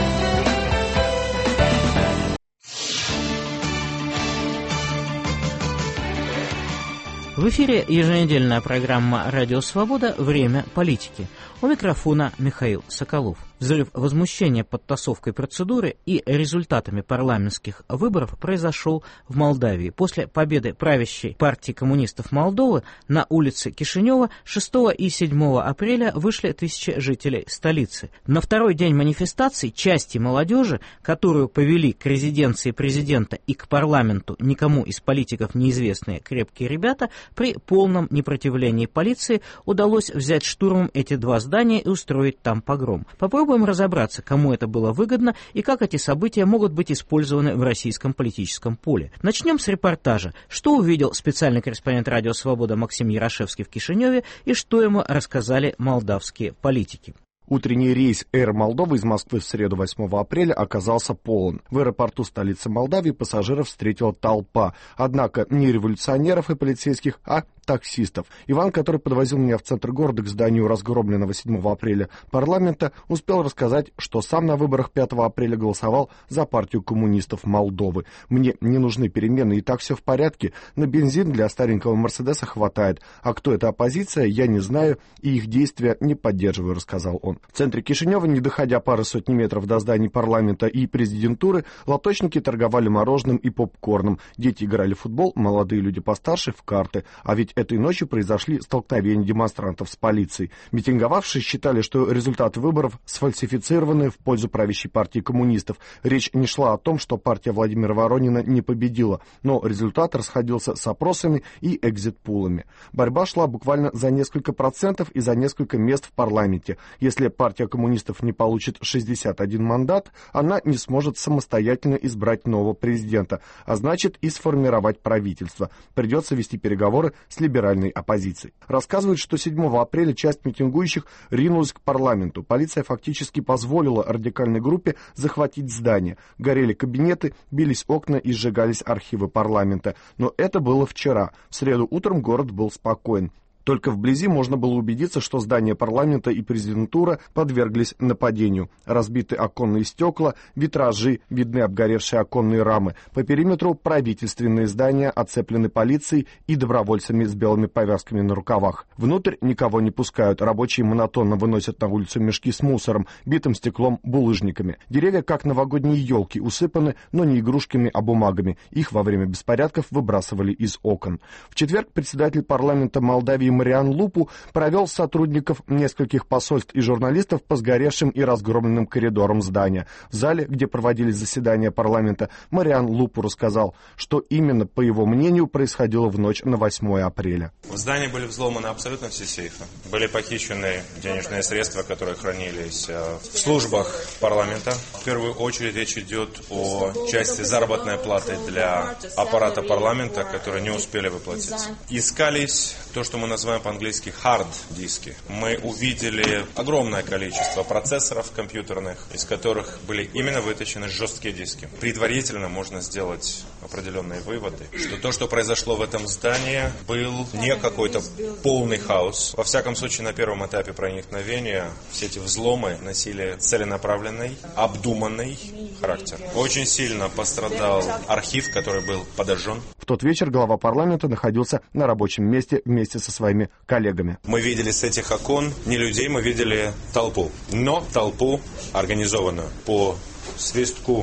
Speaker 1: В эфире еженедельная программа «Радио Свобода. Время политики». У микрофона Михаил Соколов. Взрыв возмущения подтасовкой процедуры и результатами парламентских выборов произошел в Молдавии. После победы правящей партии коммунистов Молдовы на улице Кишинева шестого и седьмого апреля вышли тысячи жителей столицы. На второй день манифестаций части молодежи, которую повели к резиденции президента и к парламенту никому из политиков неизвестные крепкие ребята, при полном непротивлении полиции удалось взять штурмом эти два здания и устроить там погром. Попробуем разобраться, кому это было выгодно и как эти события могут быть использованы в российском политическом поле. Начнем с репортажа. Что увидел специальный корреспондент «Радио Свобода» Максим Ярошевский в Кишиневе и что ему рассказали молдавские политики.
Speaker 19: Утренний рейс Air Молдовы из Москвы в среду восьмого апреля оказался полон. В аэропорту столицы Молдавии пассажиров встретила толпа. Однако не революционеров и полицейских, а таксистов. Иван, который подвозил меня в центр города к зданию разгромленного седьмого апреля парламента, успел рассказать, что сам на выборах пятого апреля голосовал за партию коммунистов Молдовы. Мне не нужны перемены, и так все в порядке. На бензин для старенького Мерседеса хватает. А кто эта оппозиция, я не знаю, и их действия не поддерживаю, рассказал он. В центре Кишинева, не доходя пары сотни метров до зданий парламента и президентуры, лоточники торговали мороженым и попкорном. Дети играли в футбол, молодые люди постарше в карты. А ведь этой ночью произошли столкновения демонстрантов с полицией. Митинговавшие считали, что результаты выборов сфальсифицированы в пользу правящей партии коммунистов. Речь не шла о том, что партия Владимира Воронина не победила, но результат расходился с опросами и экзит-пулами. Борьба шла буквально за несколько процентов и за несколько мест в парламенте. Если партия коммунистов не получит шестьдесят один мандат, она не сможет самостоятельно избрать нового президента, а значит и сформировать правительство. Придется вести переговоры с либеральной оппозицией. Рассказывают, что седьмого апреля часть митингующих ринулась к парламенту. Полиция фактически позволила радикальной группе захватить здание. Горели кабинеты, бились окна и сжигались архивы парламента. Но это было вчера. В среду утром город был спокоен. Только вблизи можно было убедиться, что здания парламента и президентура подверглись нападению. Разбиты оконные стекла, витражи, видны обгоревшие оконные рамы. По периметру правительственные здания оцеплены полицией и добровольцами с белыми повязками на рукавах. Внутрь никого не пускают. Рабочие монотонно выносят на улицу мешки с мусором, битым стеклом, булыжниками. Деревья, как новогодние елки, усыпаны, но не игрушками, а бумагами. Их во время беспорядков выбрасывали из окон. В четверг председатель парламента Молдавии Мариан Лупу провел сотрудников нескольких посольств и журналистов по сгоревшим и разгромленным коридорам здания. В зале, где проводились заседания парламента, Мариан Лупу рассказал, что именно, по его мнению, происходило в ночь на восьмое апреля.
Speaker 20: В здании были взломаны абсолютно все сейфы. Были похищены денежные средства, которые хранились в службах парламента. В первую очередь речь идет о части заработной платы для аппарата парламента, которые не успели выплатить. Искались то, что мы называем по-английски hard-диски. Мы увидели огромное количество процессоров компьютерных, из которых были именно вытащены жесткие диски. Предварительно можно сделать определенные выводы, что то, что произошло в этом здании, был не какой-то полный хаос. Во всяком случае, на первом этапе проникновения все эти взломы носили целенаправленный, обдуманный характер. Очень сильно пострадал архив, который был подожжен.
Speaker 19: В тот вечер глава парламента находился на рабочем месте вместе со своими коллегами.
Speaker 20: Мы видели с этих окон не людей, мы видели толпу. Но толпу организованную по свистку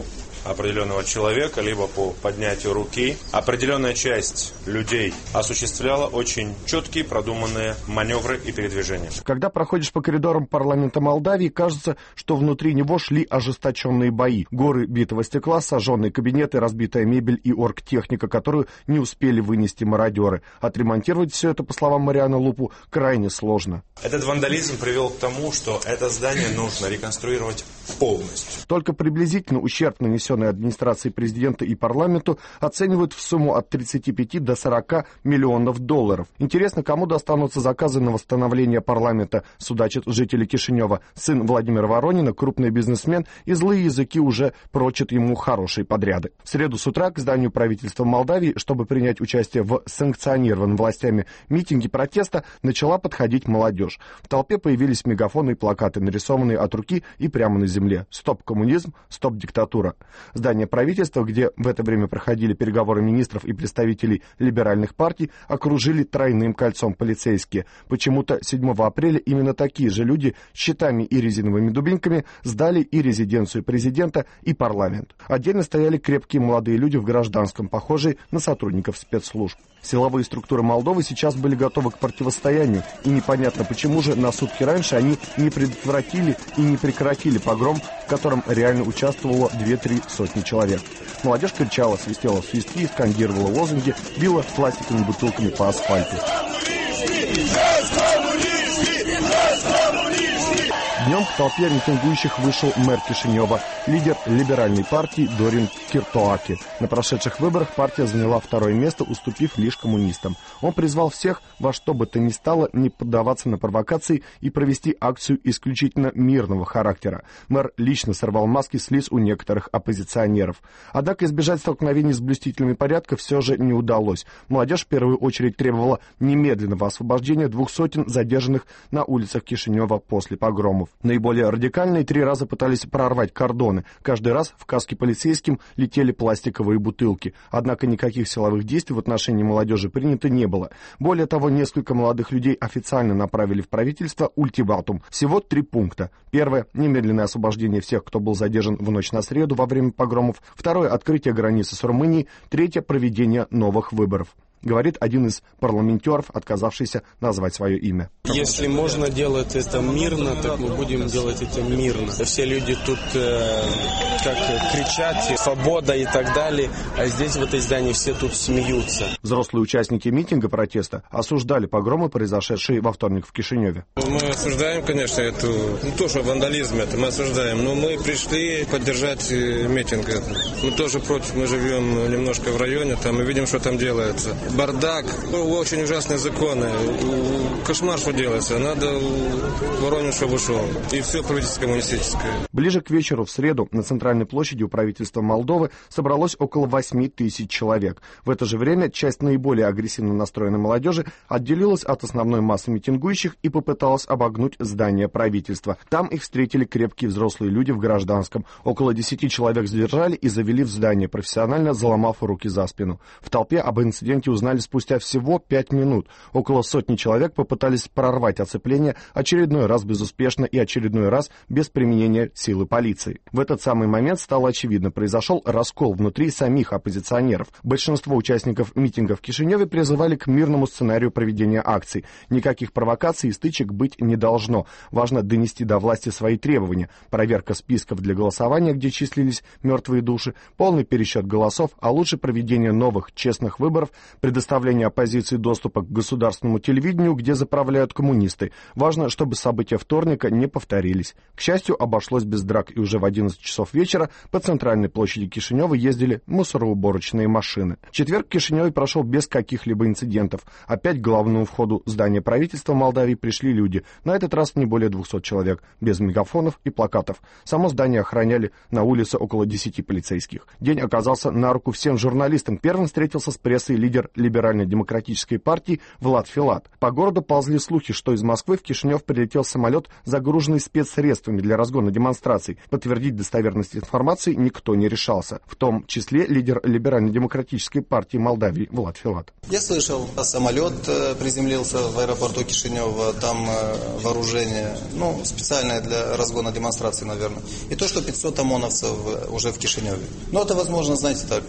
Speaker 20: определенного человека, либо по поднятию руки. Определенная часть людей осуществляла очень четкие, продуманные маневры и передвижения.
Speaker 19: Когда проходишь по коридорам парламента Молдавии, кажется, что внутри него шли ожесточенные бои. Горы битого стекла, сожженные кабинеты, разбитая мебель и оргтехника, которую не успели вынести мародеры. Отремонтировать все это, по словам Марианы Лупу, крайне сложно.
Speaker 20: Этот вандализм привел к тому, что это здание нужно реконструировать полностью.
Speaker 19: Только приблизительно ущерб, нанесенный администрации президента и парламенту, оценивают в сумму от тридцати пяти до сорока миллионов долларов. Интересно, кому достанутся заказы на восстановление парламента, судачат жители Кишинева. Сын Владимира Воронина, крупный бизнесмен, и злые языки уже прочат ему хорошие подряды. В среду с утра к зданию правительства Молдавии, чтобы принять участие в санкционированном властями митинге протеста, начала подходить молодежь. В толпе появились мегафоны и плакаты, нарисованные от руки и прямо на земле. «Стоп коммунизм! Стоп диктатура!». Здание правительства, где в это время проходили переговоры министров и представителей либеральных партий, окружили тройным кольцом полицейские. Почему-то седьмого апреля именно такие же люди с щитами и резиновыми дубинками сдали и резиденцию президента, и парламент. Отдельно стояли крепкие молодые люди в гражданском, похожие на сотрудников спецслужб. Силовые структуры Молдовы сейчас были готовы к противостоянию, и непонятно, почему же на сутки раньше они не предотвратили и не прекратили погром, в котором реально участвовало две-три сотни человек. Молодежь кричала, свистела в свистки, скандировала лозунги, била пластиковыми бутылками по асфальту. Днем к толпе митингующих вышел мэр Кишинева, лидер либеральной партии Дорин Киртоаки. На прошедших выборах партия заняла второе место, уступив лишь коммунистам. Он призвал всех во что бы то ни стало не поддаваться на провокации и провести акцию исключительно мирного характера. Мэр лично сорвал маски с лиц у некоторых оппозиционеров. Однако избежать столкновений с блюстителями порядка все же не удалось. Молодежь в первую очередь требовала немедленного освобождения двух сотен задержанных на улицах Кишинева после погромов. Наиболее радикальные три раза пытались прорвать кордоны. Каждый раз в каске полицейским летели пластиковые бутылки. Однако никаких силовых действий в отношении молодежи принято не было. Более того, несколько молодых людей официально направили в правительство ультиматум. Всего три пункта. Первое – немедленное освобождение всех, кто был задержан в ночь на среду во время погромов. Второе – открытие границы с Румынией. Третье – проведение новых выборов. Говорит один из парламентеров, отказавшийся назвать свое имя.
Speaker 21: Если можно делать это мирно, так мы будем делать это мирно. Все люди тут э, как кричат, свобода и так далее, а здесь в этой здании все тут смеются.
Speaker 19: Взрослые участники митинга протеста осуждали погромы, произошедшие во вторник в Кишиневе.
Speaker 21: Мы осуждаем, конечно, эту, ну, тоже вандализм, это мы осуждаем, но мы пришли поддержать митинг. Мы тоже против, мы живем немножко в районе, там мы видим, что там делается. Бардак, очень ужасные законы, кошмар, что делается, надо Воронин, чтобы ушел, и все правительство коммунистическое.
Speaker 19: Ближе к вечеру в среду на центральной площади у правительства Молдовы собралось около восьми тысяч человек. В это же время часть наиболее агрессивно настроенной молодежи отделилась от основной массы митингующих и попыталась обогнуть здание правительства. Там их встретили крепкие взрослые люди в гражданском. Около десяти человек задержали и завели в здание, профессионально заломав руки за спину. В толпе об инциденте узнали узнали спустя всего пять минут. Около сотни человек попытались прорвать оцепление, очередной раз безуспешно и очередной раз без применения силы полиции. В этот самый момент стало очевидно, произошел раскол внутри самих оппозиционеров. Большинство участников митинга в Кишиневе призывали к мирному сценарию проведения акций. Никаких провокаций и стычек быть не должно. Важно донести до власти свои требования. Проверка списков для голосования, где числились мертвые души, полный пересчет голосов, а лучше проведение новых честных выборов, предоставление оппозиции доступа к государственному телевидению, где заправляют коммунисты. Важно, чтобы события вторника не повторились. К счастью, обошлось без драк, и уже в одиннадцать часов вечера по центральной площади Кишинева ездили мусороуборочные машины. Четверг в Кишиневе прошел без каких-либо инцидентов. Опять к главному входу здания правительства Молдавии пришли люди. На этот раз не более двухсот человек, без мегафонов и плакатов. Само здание охраняли на улице около десяти полицейских. День оказался на руку всем журналистам. Первым встретился с прессой лидер либерально-демократической партии Влад Филат. По городу ползли слухи, что из Москвы в Кишинев прилетел самолет, загруженный спецсредствами для разгона демонстраций. Подтвердить достоверность информации никто не решался, в том числе лидер либерально-демократической партии Молдавии Влад Филат.
Speaker 3: Я слышал, самолет приземлился в аэропорту Кишинева, там вооружение, ну, специальное для разгона демонстраций, наверное. И то, что пятьсот ОМОНовцев уже в Кишиневе. Но это возможно, знаете, так,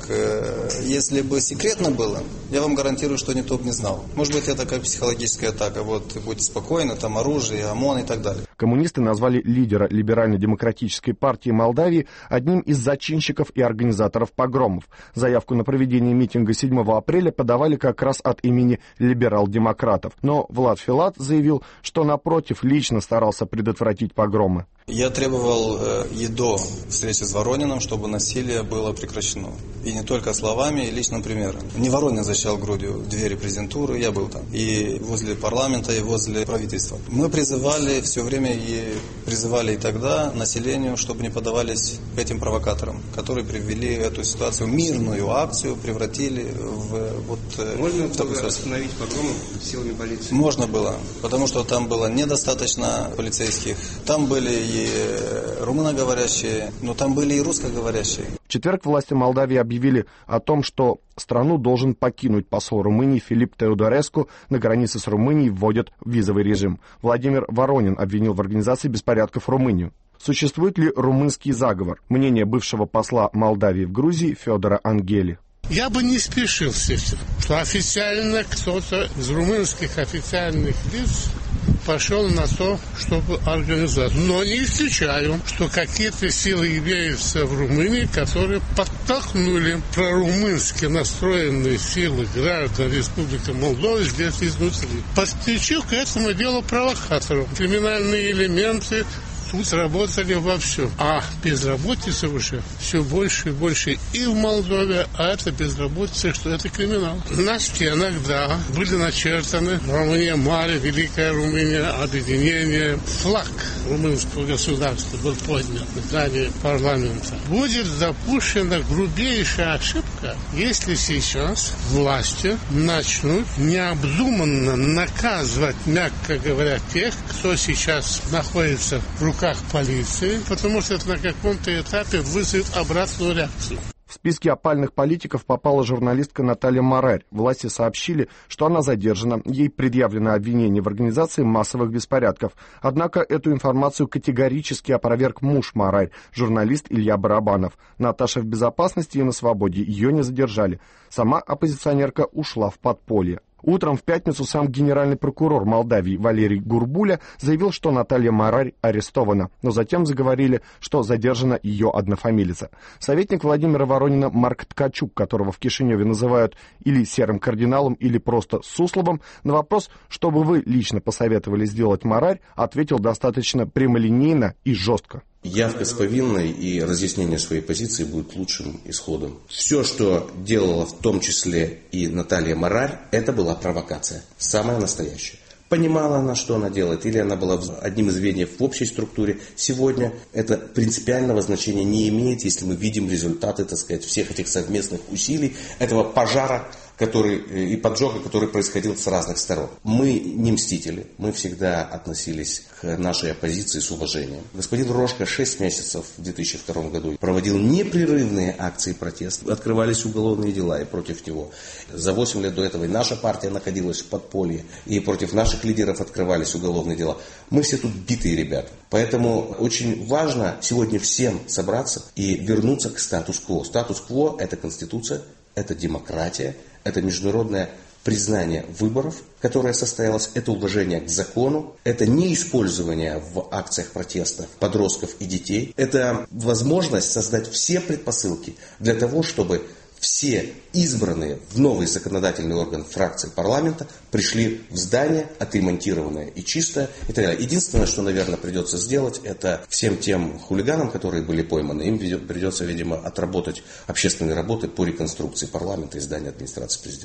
Speaker 3: если бы секретно было, я вам гарантирую, что никто бы не знал. Может быть, это как психологическая атака, вот, будьте спокойны, там оружие, ОМОН и так далее.
Speaker 19: Коммунисты назвали лидера либерально-демократической партии Молдавии одним из зачинщиков и организаторов погромов. Заявку на проведение митинга седьмого апреля подавали как раз от имени либерал-демократов. Но Влад Филат заявил, что напротив лично старался предотвратить погромы.
Speaker 3: Я требовал э, и до встречи с Ворониным, чтобы насилие было прекращено. И не только словами, и личным примером. Не Воронин защищал грудью двери президентуры, я был там. И возле парламента, и возле правительства. Мы призывали все время, и призывали и тогда населению, чтобы не поддавались этим провокаторам, которые привели эту ситуацию, мирную акцию, превратили в вот
Speaker 22: Можно
Speaker 3: в такую
Speaker 22: было остановить погромы силами полиции?
Speaker 3: Можно было, потому что там было недостаточно полицейских. Там были и румыноговорящие, но там были и русскоговорящие.
Speaker 19: В четверг власти Молдавии объявили о том, что страну должен покинуть посол Румынии Филипп Теодореску. На границе с Румынией вводят визовый режим. Владимир Воронин обвинил в организации беспорядков Румынию. Существует ли румынский заговор? Мнение бывшего посла Молдавии в Грузии Федора Ангели.
Speaker 23: Я бы не спешил с этим, что официально кто-то из румынских официальных лиц пошел на то, чтобы организовать. Но не исключаю, что какие-то силы имеются в Румынии, которые подтолкнули прорумынски настроенные силы граждан Республики Молдова здесь изнутри. Подключил к этому делу провокаторов. Криминальные элементы тут работали вовсю. А безработица уже все больше и больше и в Молдове, а это безработица, что это криминал. На стенах, да, были начертаны Румыния, Маре, Великая Румыния, объединение. Флаг румынского государства был поднят на здании парламента. Будет допущена грубейшая ошибка, если сейчас власти начнут необдуманно наказывать, мягко говоря, тех, кто сейчас находится в руках полиции, потому что это на каком-то этапе вызовет обратную реакцию.
Speaker 19: В списке опальных политиков попала журналистка Наталья Марарь. Власти сообщили, что она задержана, ей предъявлено обвинение в организации массовых беспорядков. Однако эту информацию категорически опроверг муж Марарь, журналист Илья Барабанов. Наташа в безопасности и на свободе, ее не задержали. Сама оппозиционерка ушла в подполье. Утром в пятницу сам генеральный прокурор Молдавии Валерий Гурбуля заявил, что Наталья Марарь арестована, но затем заговорили, что задержана ее однофамилица. Советник Владимира Воронина Марк Ткачук, которого в Кишиневе называют или серым кардиналом, или просто Сусловым, на вопрос, что бы вы лично посоветовали сделать Марарь, ответил достаточно прямолинейно и жестко.
Speaker 24: Явка с повинной и разъяснение своей позиции будет лучшим исходом. Все, что делала в том числе и Наталья Марарь, это была провокация. Самая настоящая. Понимала она, что она делает, или она была одним из звеньев в общей структуре. Сегодня это принципиального значения не имеет, если мы видим результаты, так сказать, всех этих совместных усилий, этого пожара, который, и поджога, который происходил с разных сторон. Мы не мстители, мы всегда относились к нашей оппозиции с уважением. Господин Рожко шесть месяцев в две тысячи втором году проводил непрерывные акции протеста, открывались уголовные дела и против него. За восемь лет до этого и наша партия находилась в подполье, и против наших лидеров открывались уголовные дела. Мы все тут битые ребята. Поэтому очень важно сегодня всем собраться и вернуться к статус-кво. Статус-кво – это конституция, это демократия, это международное признание выборов, которое состоялось, это уважение к закону, это не использование в акциях протеста подростков и детей, это возможность создать все предпосылки для того, чтобы все избранные в новый законодательный орган фракции парламента пришли в здание, отремонтированное и чистое и так далее. Единственное, что, наверное, придется сделать, это всем тем хулиганам, которые были пойманы, им придется, видимо, отработать общественные работы по реконструкции парламента и здания администрации президента.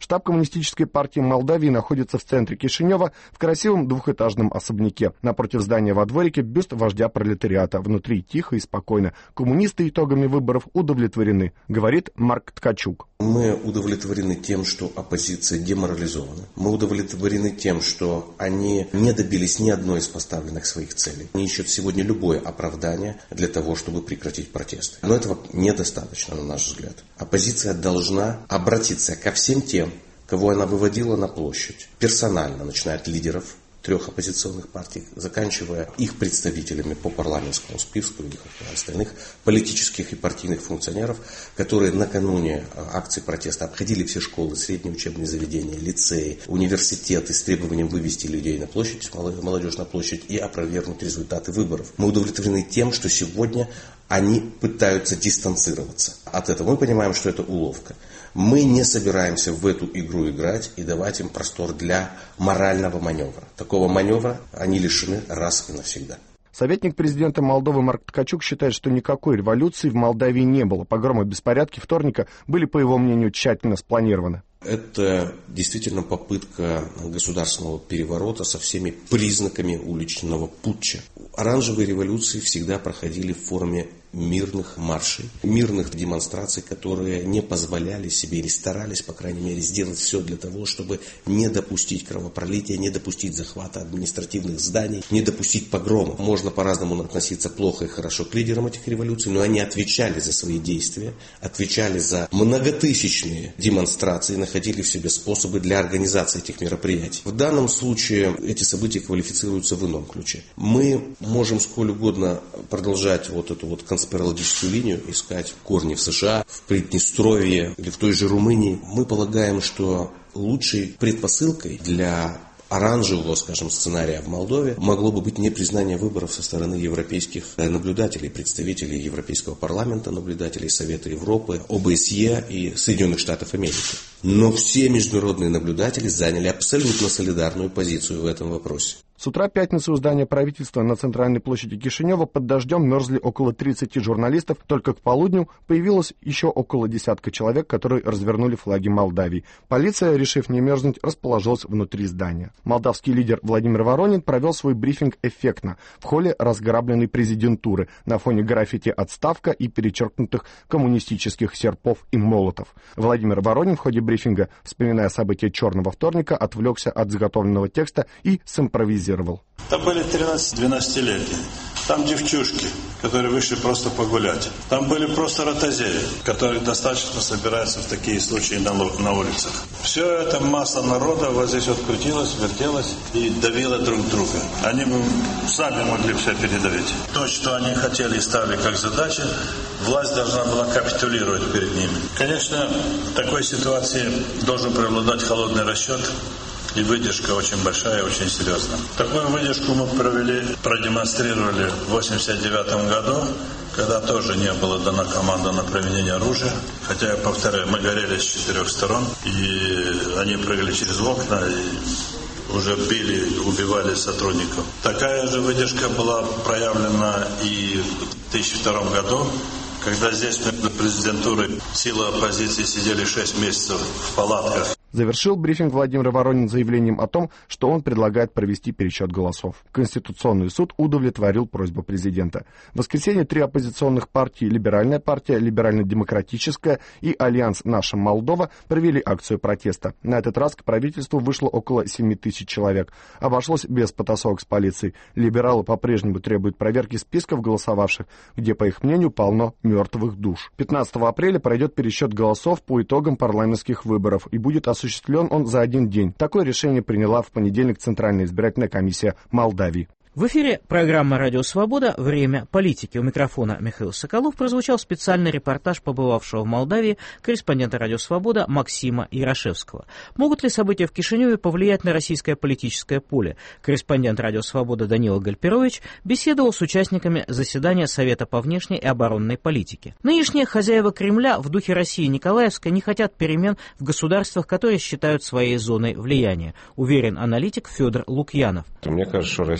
Speaker 19: Штаб Коммунистической партии Молдавии находится в центре Кишинева в красивом двухэтажном особняке. Напротив здания во дворике бюст вождя пролетариата. Внутри тихо и спокойно. Коммунисты итогами выборов удовлетворены, говорит Марк Ткачук.
Speaker 24: Мы удовлетворены тем, что оппозиция деморализована. Мы удовлетворены тем, что они не добились ни одной из поставленных своих целей. Они ищут сегодня любое оправдание для того, чтобы прекратить протесты. Но этого недостаточно, на наш взгляд. Оппозиция должна обратиться ко всем тем, кого она выводила на площадь, персонально, начиная от лидеров трех оппозиционных партий, заканчивая их представителями по парламентскому списку или остальных политических и партийных функционеров, которые накануне акции протеста обходили все школы, средние учебные заведения, лицеи, университеты с требованием вывести людей на площадь, молодежь на площадь и опровергнуть результаты выборов. Мы удовлетворены тем, что сегодня они пытаются дистанцироваться от этого. Мы понимаем, что это уловка. Мы не собираемся в эту игру играть и давать им простор для морального маневра. Такого маневра они лишены раз и навсегда.
Speaker 19: Советник президента Молдовы Марк Ткачук считает, что никакой революции в Молдавии не было. Погромы и беспорядки вторника были, по его мнению, тщательно спланированы.
Speaker 24: Это действительно попытка государственного переворота со всеми признаками уличного путча. Оранжевые революции всегда проходили в форме мирных маршей, мирных демонстраций, которые не позволяли себе или старались, по крайней мере, сделать все для того, чтобы не допустить кровопролития, не допустить захвата административных зданий, не допустить погромов. Можно по-разному относиться плохо и хорошо к лидерам этих революций, но они отвечали за свои действия, отвечали за многотысячные демонстрации, находили в себе способы для организации этих мероприятий. В данном случае эти события квалифицируются в ином ключе. Мы можем сколь угодно продолжать вот эту вот конспирологическую линию, искать корни в США, в Приднестровье или в той же Румынии. Мы полагаем, что лучшей предпосылкой для оранжевого, скажем, сценария в Молдове могло бы быть непризнание выборов со стороны европейских наблюдателей, представителей Европейского парламента, наблюдателей Совета Европы, ОБСЕ и Соединенных Штатов Америки. Но все международные наблюдатели заняли абсолютно солидарную позицию в этом вопросе.
Speaker 19: С утра пятницы у здания правительства на центральной площади Кишинева под дождем мерзли около тридцати журналистов. Только к полудню появилось еще около десятка человек, которые развернули флаги Молдавии. Полиция, решив не мерзнуть, расположилась внутри здания. Молдавский лидер Владимир Воронин провел свой брифинг эффектно в холле разграбленной президентуры на фоне граффити «Отставка» и перечеркнутых коммунистических серпов и молотов. Владимир Воронин в ходе брифинга, вспоминая события «Черного вторника», отвлекся от заготовленного текста и симпровизировал.
Speaker 2: Там были тринадцать-двенадцатилетние. Там девчушки, которые вышли просто погулять. Там были просто ротозеи, которых достаточно собираются в такие случаи на, на улицах. Все это масса народа вот здесь вот крутилась, вертелась и давила друг друга. Они бы сами могли все передавить. То, что они хотели и ставили как задачу, власть должна была капитулировать перед ними. Конечно, в такой ситуации должен преобладать холодный расчет. И выдержка очень большая, очень серьезная. Такую выдержку мы провели, продемонстрировали в восемьдесят девятом году, когда тоже не была дана команда на применение оружия. Хотя, я повторяю, мы горели с четырех сторон, и они прыгали через окна, и уже били, убивали сотрудников. Такая же выдержка была проявлена и в две тысячи втором году, когда здесь между президентурой силы оппозиции сидели шесть месяцев в палатках.
Speaker 19: Завершил брифинг Владимир Воронин заявлением о том, что он предлагает провести пересчет голосов. Конституционный суд удовлетворил просьбу президента. В воскресенье три оппозиционных партии, Либеральная партия, Либерально-демократическая и Альянс «Наша Молдова» провели акцию протеста. На этот раз к правительству вышло около семи тысяч человек. Обошлось без потасовок с полицией. Либералы по-прежнему требуют проверки списков голосовавших, где, по их мнению, полно мертвых душ. пятнадцатого апреля пройдет пересчет голосов по итогам парламентских выборов и будет осуществлен осуществлен он за один день. Такое решение приняла в понедельник Центральная избирательная комиссия Молдавии.
Speaker 1: В эфире программа «Радио Свобода. Время политики». У микрофона Михаил Соколов. Прозвучал специальный репортаж побывавшего в Молдавии корреспондента «Радио Свобода» Максима Ярошевского. Могут ли события в Кишиневе повлиять на российское политическое поле? Корреспондент «Радио Свобода» Данила Гальперович беседовал с участниками заседания Совета по внешней и оборонной политике. Нынешние хозяева Кремля в духе России Николаевской не хотят перемен в государствах, которые считают своей зоной влияния, уверен аналитик Федор Лукьянов.
Speaker 4: Мне кажется, что Россия здесь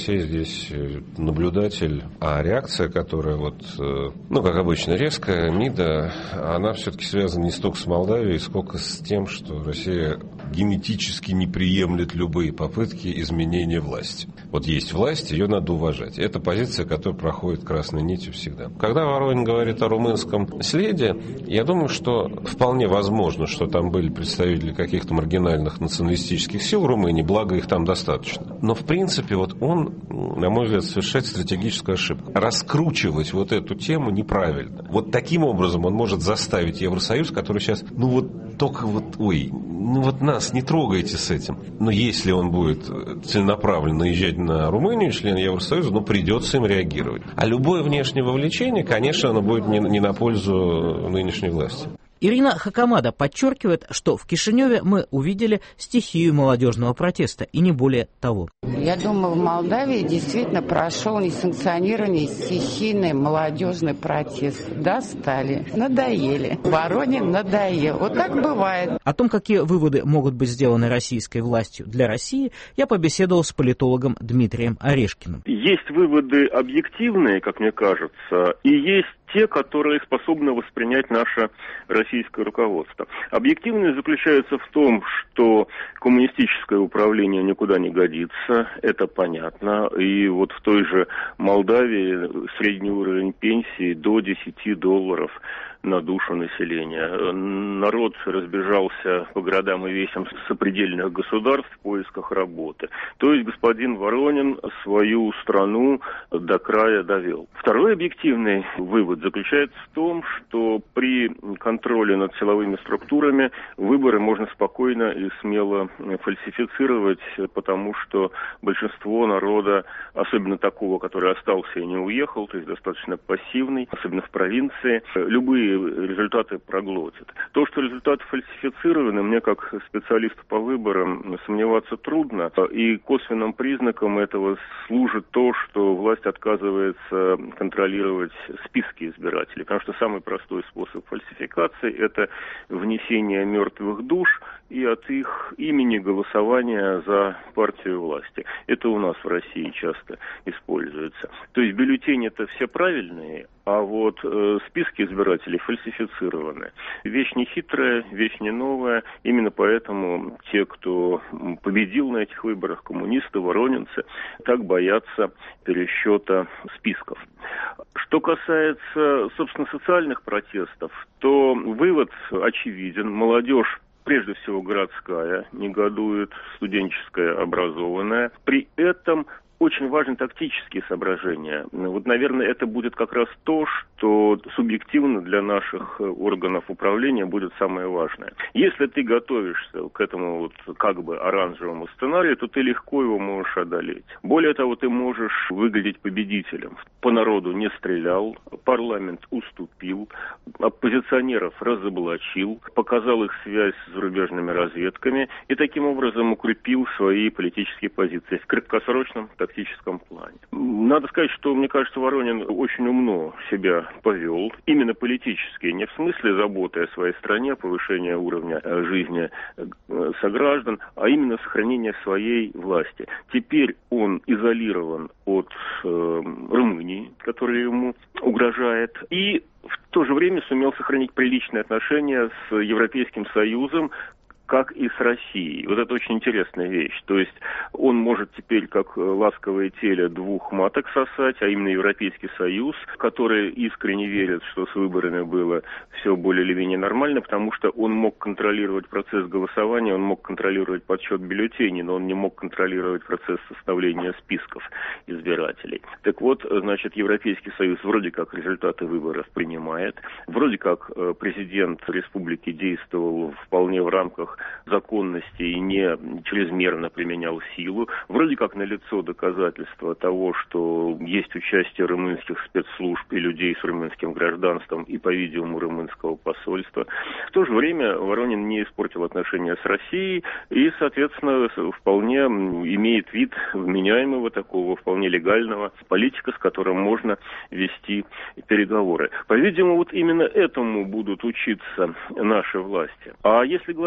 Speaker 4: здесь наблюдатель, а реакция, которая вот, ну, как обычно, резкая, МИДа, она все-таки связана не столько с Молдавией, сколько с тем, что Россия генетически не приемлет любые попытки изменения власти. Вот есть власть, ее надо уважать. Это позиция, которая проходит красной нитью всегда. Когда Воронин говорит о румынском следе, я думаю, что вполне возможно, что там были представители каких-то маргинальных националистических сил в Румынии, благо их там достаточно. Но, в принципе, вот он, на мой взгляд, совершает стратегическую ошибку. Раскручивать вот эту тему неправильно. Вот таким образом он может заставить Евросоюз, который сейчас, ну вот только вот, ой, ну вот нас не трогайте с этим. Но если он будет целенаправленно наезжать на Румынию, член Евросоюза, ну придется им реагировать. А любое внешнее вовлечение, конечно, оно будет не, не на пользу нынешней власти.
Speaker 1: Ирина Хакамада подчеркивает, что в Кишиневе мы увидели стихию молодежного протеста, и не более того.
Speaker 5: Я думаю, в Молдавии действительно прошел несанкционированный стихийный молодежный протест. Достали, надоели. Воронин надоел. Вот так бывает.
Speaker 1: О том, какие выводы могут быть сделаны российской властью для России, я побеседовал с политологом Дмитрием Орешкиным.
Speaker 7: Есть выводы объективные, как мне кажется, и есть те, которые способны воспринять наше российское руководство. Объективность заключается в том, что коммунистическое управление никуда не годится, это понятно. И вот в той же Молдавии средний уровень пенсии до десяти долларов на душу населения. Народ разбежался по городам и весям сопредельных государств в поисках работы. То есть господин Воронин свою страну до края довел. Второй объективный вывод заключается в том, что при контроле над силовыми структурами выборы можно спокойно и смело фальсифицировать, потому что большинство народа, особенно такого, который остался и не уехал, то есть достаточно пассивный, особенно в провинции, любые результаты проглотит. То, что результаты фальсифицированы, мне как специалисту по выборам сомневаться трудно. И косвенным признаком этого служит то, что власть отказывается контролировать списки избирателей. Потому что самый простой способ фальсификации – это внесение мертвых душ и от их имени голосование за партию власти. Это у нас в России часто используется. То есть бюллетени-то все правильные, а вот э, списки избирателей фальсифицированы. Вещь не хитрая, вещь не новая. Именно поэтому те, кто победил на этих выборах, коммунисты, воронинцы, так боятся пересчета списков. Что касается, собственно, социальных протестов, то вывод очевиден. Молодежь, прежде всего городская, негодует, студенческая, образованная. При этом очень важны тактические соображения. Вот, наверное, это будет как раз то, что субъективно для наших органов управления будет самое важное. Если ты готовишься к этому вот как бы оранжевому сценарию, то ты легко его можешь одолеть. Более того, ты можешь выглядеть победителем. По народу не стрелял, парламент уступил, оппозиционеров разоблачил, показал их связь с зарубежными разведками и таким образом укрепил свои политические позиции в краткосрочном тактическом плане. Надо сказать, что, мне кажется, Воронин очень умно себя повел, именно политически, не в смысле заботы о своей стране, повышения уровня жизни сограждан, а именно сохранения своей власти. Теперь он изолирован от э, Румынии, которая ему угрожает, и в то же время сумел сохранить приличные отношения с Европейским Союзом, как и с Россией. Вот это очень интересная вещь. То есть он может теперь, как ласковое теле, двух маток сосать, а именно Европейский Союз, который искренне верит, что с выборами было все более или менее нормально, потому что он мог контролировать процесс голосования, он мог контролировать подсчет бюллетеней, но он не мог контролировать процесс составления списков избирателей. Так вот, значит, Европейский Союз вроде как результаты выборов принимает, вроде как президент республики действовал вполне в рамках законности и не чрезмерно применял силу. Вроде как налицо доказательства того, что есть участие румынских спецслужб и людей с румынским гражданством и, по-видимому, румынского посольства. В то же время Воронин не испортил отношения с Россией и, соответственно, вполне имеет вид вменяемого такого, вполне легального политика, с которым можно вести переговоры. По-видимому, вот именно этому будут учиться наши власти. А если говорить о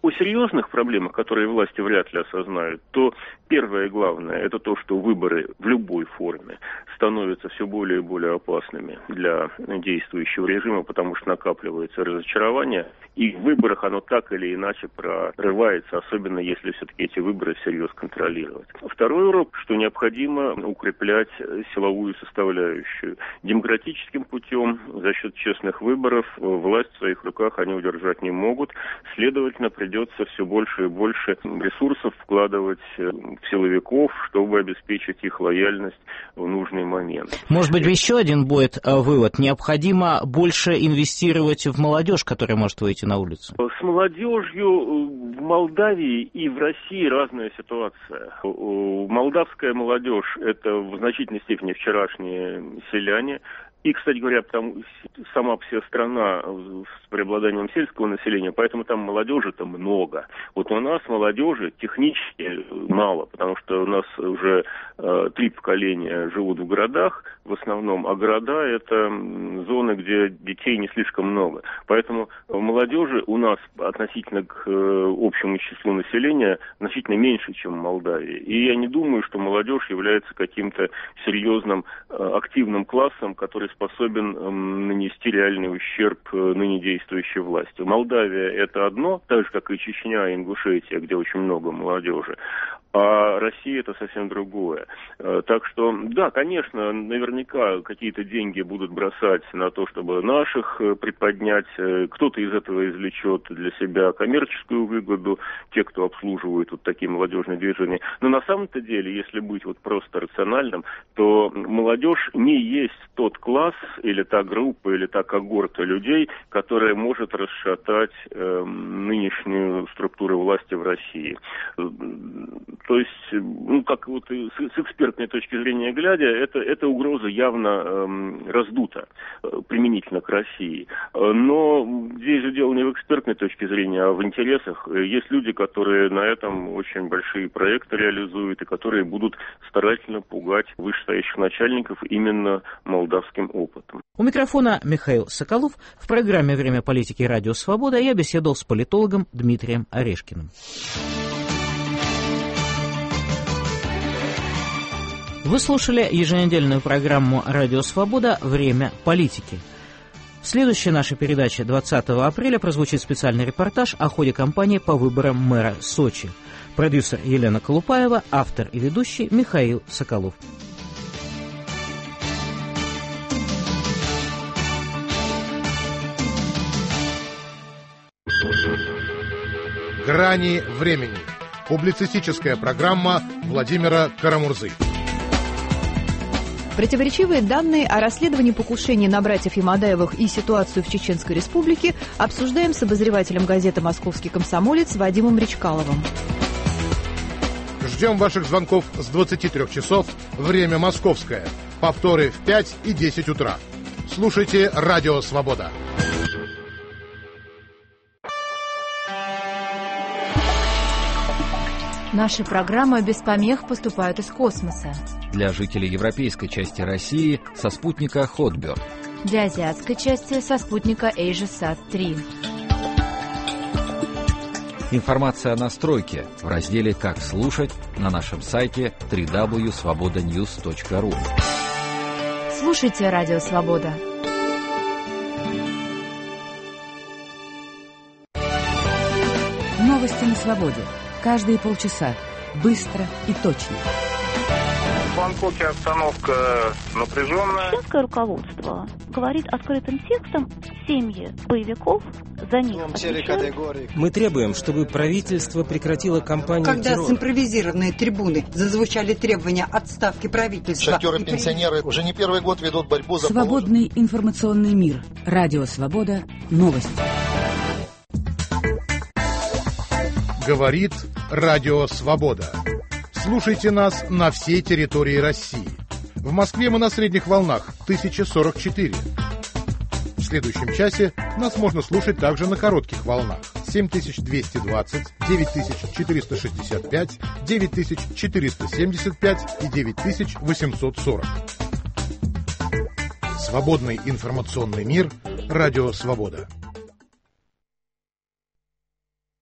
Speaker 7: о серьезных проблемах, которые власти вряд ли осознают, то первое и главное – это то, что выборы в любой форме становятся все более и более опасными для действующего режима, потому что накапливается разочарование, и в выборах оно так или иначе прорывается, особенно если все-таки эти выборы всерьез контролировать. Второй урок, что необходимо укреплять силовую составляющую. Демократическим путем, за счет честных выборов, власть в своих руках они удержать не могут. Следовательно, придется все больше и больше ресурсов вкладывать в силовиков, чтобы обеспечить их лояльность в нужный момент.
Speaker 1: Может быть, еще один будет вывод. Необходимо больше инвестировать в молодежь, которая может выйти на улицу.
Speaker 7: С молодежью в Молдавии и в России разная ситуация. Молдавская молодежь – это в значительной степени вчерашние селяне. И, кстати говоря, там сама вся страна с преобладанием сельского населения, поэтому там молодежи-то много. Вот у нас молодежи технически мало, потому что у нас уже э, три поколения живут в городах в основном, а города – это зоны, где детей не слишком много. Поэтому молодежи у нас относительно к э, общему числу населения значительно меньше, чем в Молдавии. И я не думаю, что молодежь является каким-то серьезным э, активным классом, который способен эм, нанести реальный ущерб э, ныне действующей власти. Молдавия – это одно, так же, как и Чечня и Ингушетия, где очень много молодежи. А Россия – это совсем другое. Э, так что, да, конечно, наверняка какие-то деньги будут бросать на то, чтобы наших э, приподнять. Э, кто-то из этого извлечет для себя коммерческую выгоду, те, кто обслуживает вот такие молодежные движения. Но на самом-то деле, если быть вот просто рациональным, то молодежь не есть тот класс или та группа, или та когорта людей, которая может расшатать э, нынешнюю структуру власти в России. То есть, ну, как вот с, с экспертной точки зрения глядя, это, эта угроза явно эм, раздута э, применительно к России. Но здесь же дело не в экспертной точке зрения, а в интересах. Есть люди, которые на этом очень большие проекты реализуют и которые будут старательно пугать вышестоящих начальников именно молдавским опытом.
Speaker 1: У микрофона Михаил Соколов. В программе «Время политики» Радио Свобода я беседовал с политологом Дмитрием Орешкиным. Вы слушали еженедельную программу «Радио Свобода. Время политики». В следующей нашей передаче двадцатого апреля прозвучит специальный репортаж о ходе кампании по выборам мэра Сочи. Продюсер Елена Колупаева, автор и ведущий Михаил Соколов.
Speaker 6: «Грани времени». Публицистическая программа Владимира Карамурзы.
Speaker 8: Противоречивые данные о расследовании покушений на братьев Ямадаевых и ситуацию в Чеченской Республике обсуждаем с обозревателем газеты «Московский комсомолец» Вадимом Речкаловым.
Speaker 6: Ждем ваших звонков с двадцати трёх часов, время московское. Повторы в пять и десять утра. Слушайте «Радио Свобода».
Speaker 8: Наши программы без помех поступают из космоса.
Speaker 10: Для жителей европейской части России со спутника Hotbird.
Speaker 8: Для азиатской части со спутника AsiaSat три.
Speaker 10: Информация о настройке в разделе «Как слушать» на нашем сайте дабл ю дабл ю дабл ю точка свобода ньюс точка ру.
Speaker 8: Слушайте «Радио Свобода».
Speaker 11: Новости на свободе. Каждые полчаса. Быстро и точно.
Speaker 25: В Бангкоке обстановка напряженная.
Speaker 26: Чеченское руководство говорит открытым текстом: семьи боевиков, за них отвечают.
Speaker 27: Мы требуем, чтобы правительство прекратило кампанию
Speaker 28: Когда
Speaker 27: террора.
Speaker 28: с импровизированной трибуны зазвучали требования отставки правительства...
Speaker 29: Шахтеры-пенсионеры уже не первый год ведут борьбу за...
Speaker 11: Свободный информационный мир. Радио Свобода. Новости.
Speaker 6: Говорит Радио Свобода. Слушайте нас на всей территории России. В Москве мы на средних волнах тысяча сорок четыре. В следующем часе нас можно слушать также на коротких волнах семь тысяч двести двадцать, девять тысяч четыреста шестьдесят пять, девять тысяч четыреста семьдесят пять и девять тысяч восемьсот сорок. Свободный информационный мир. Радио Свобода.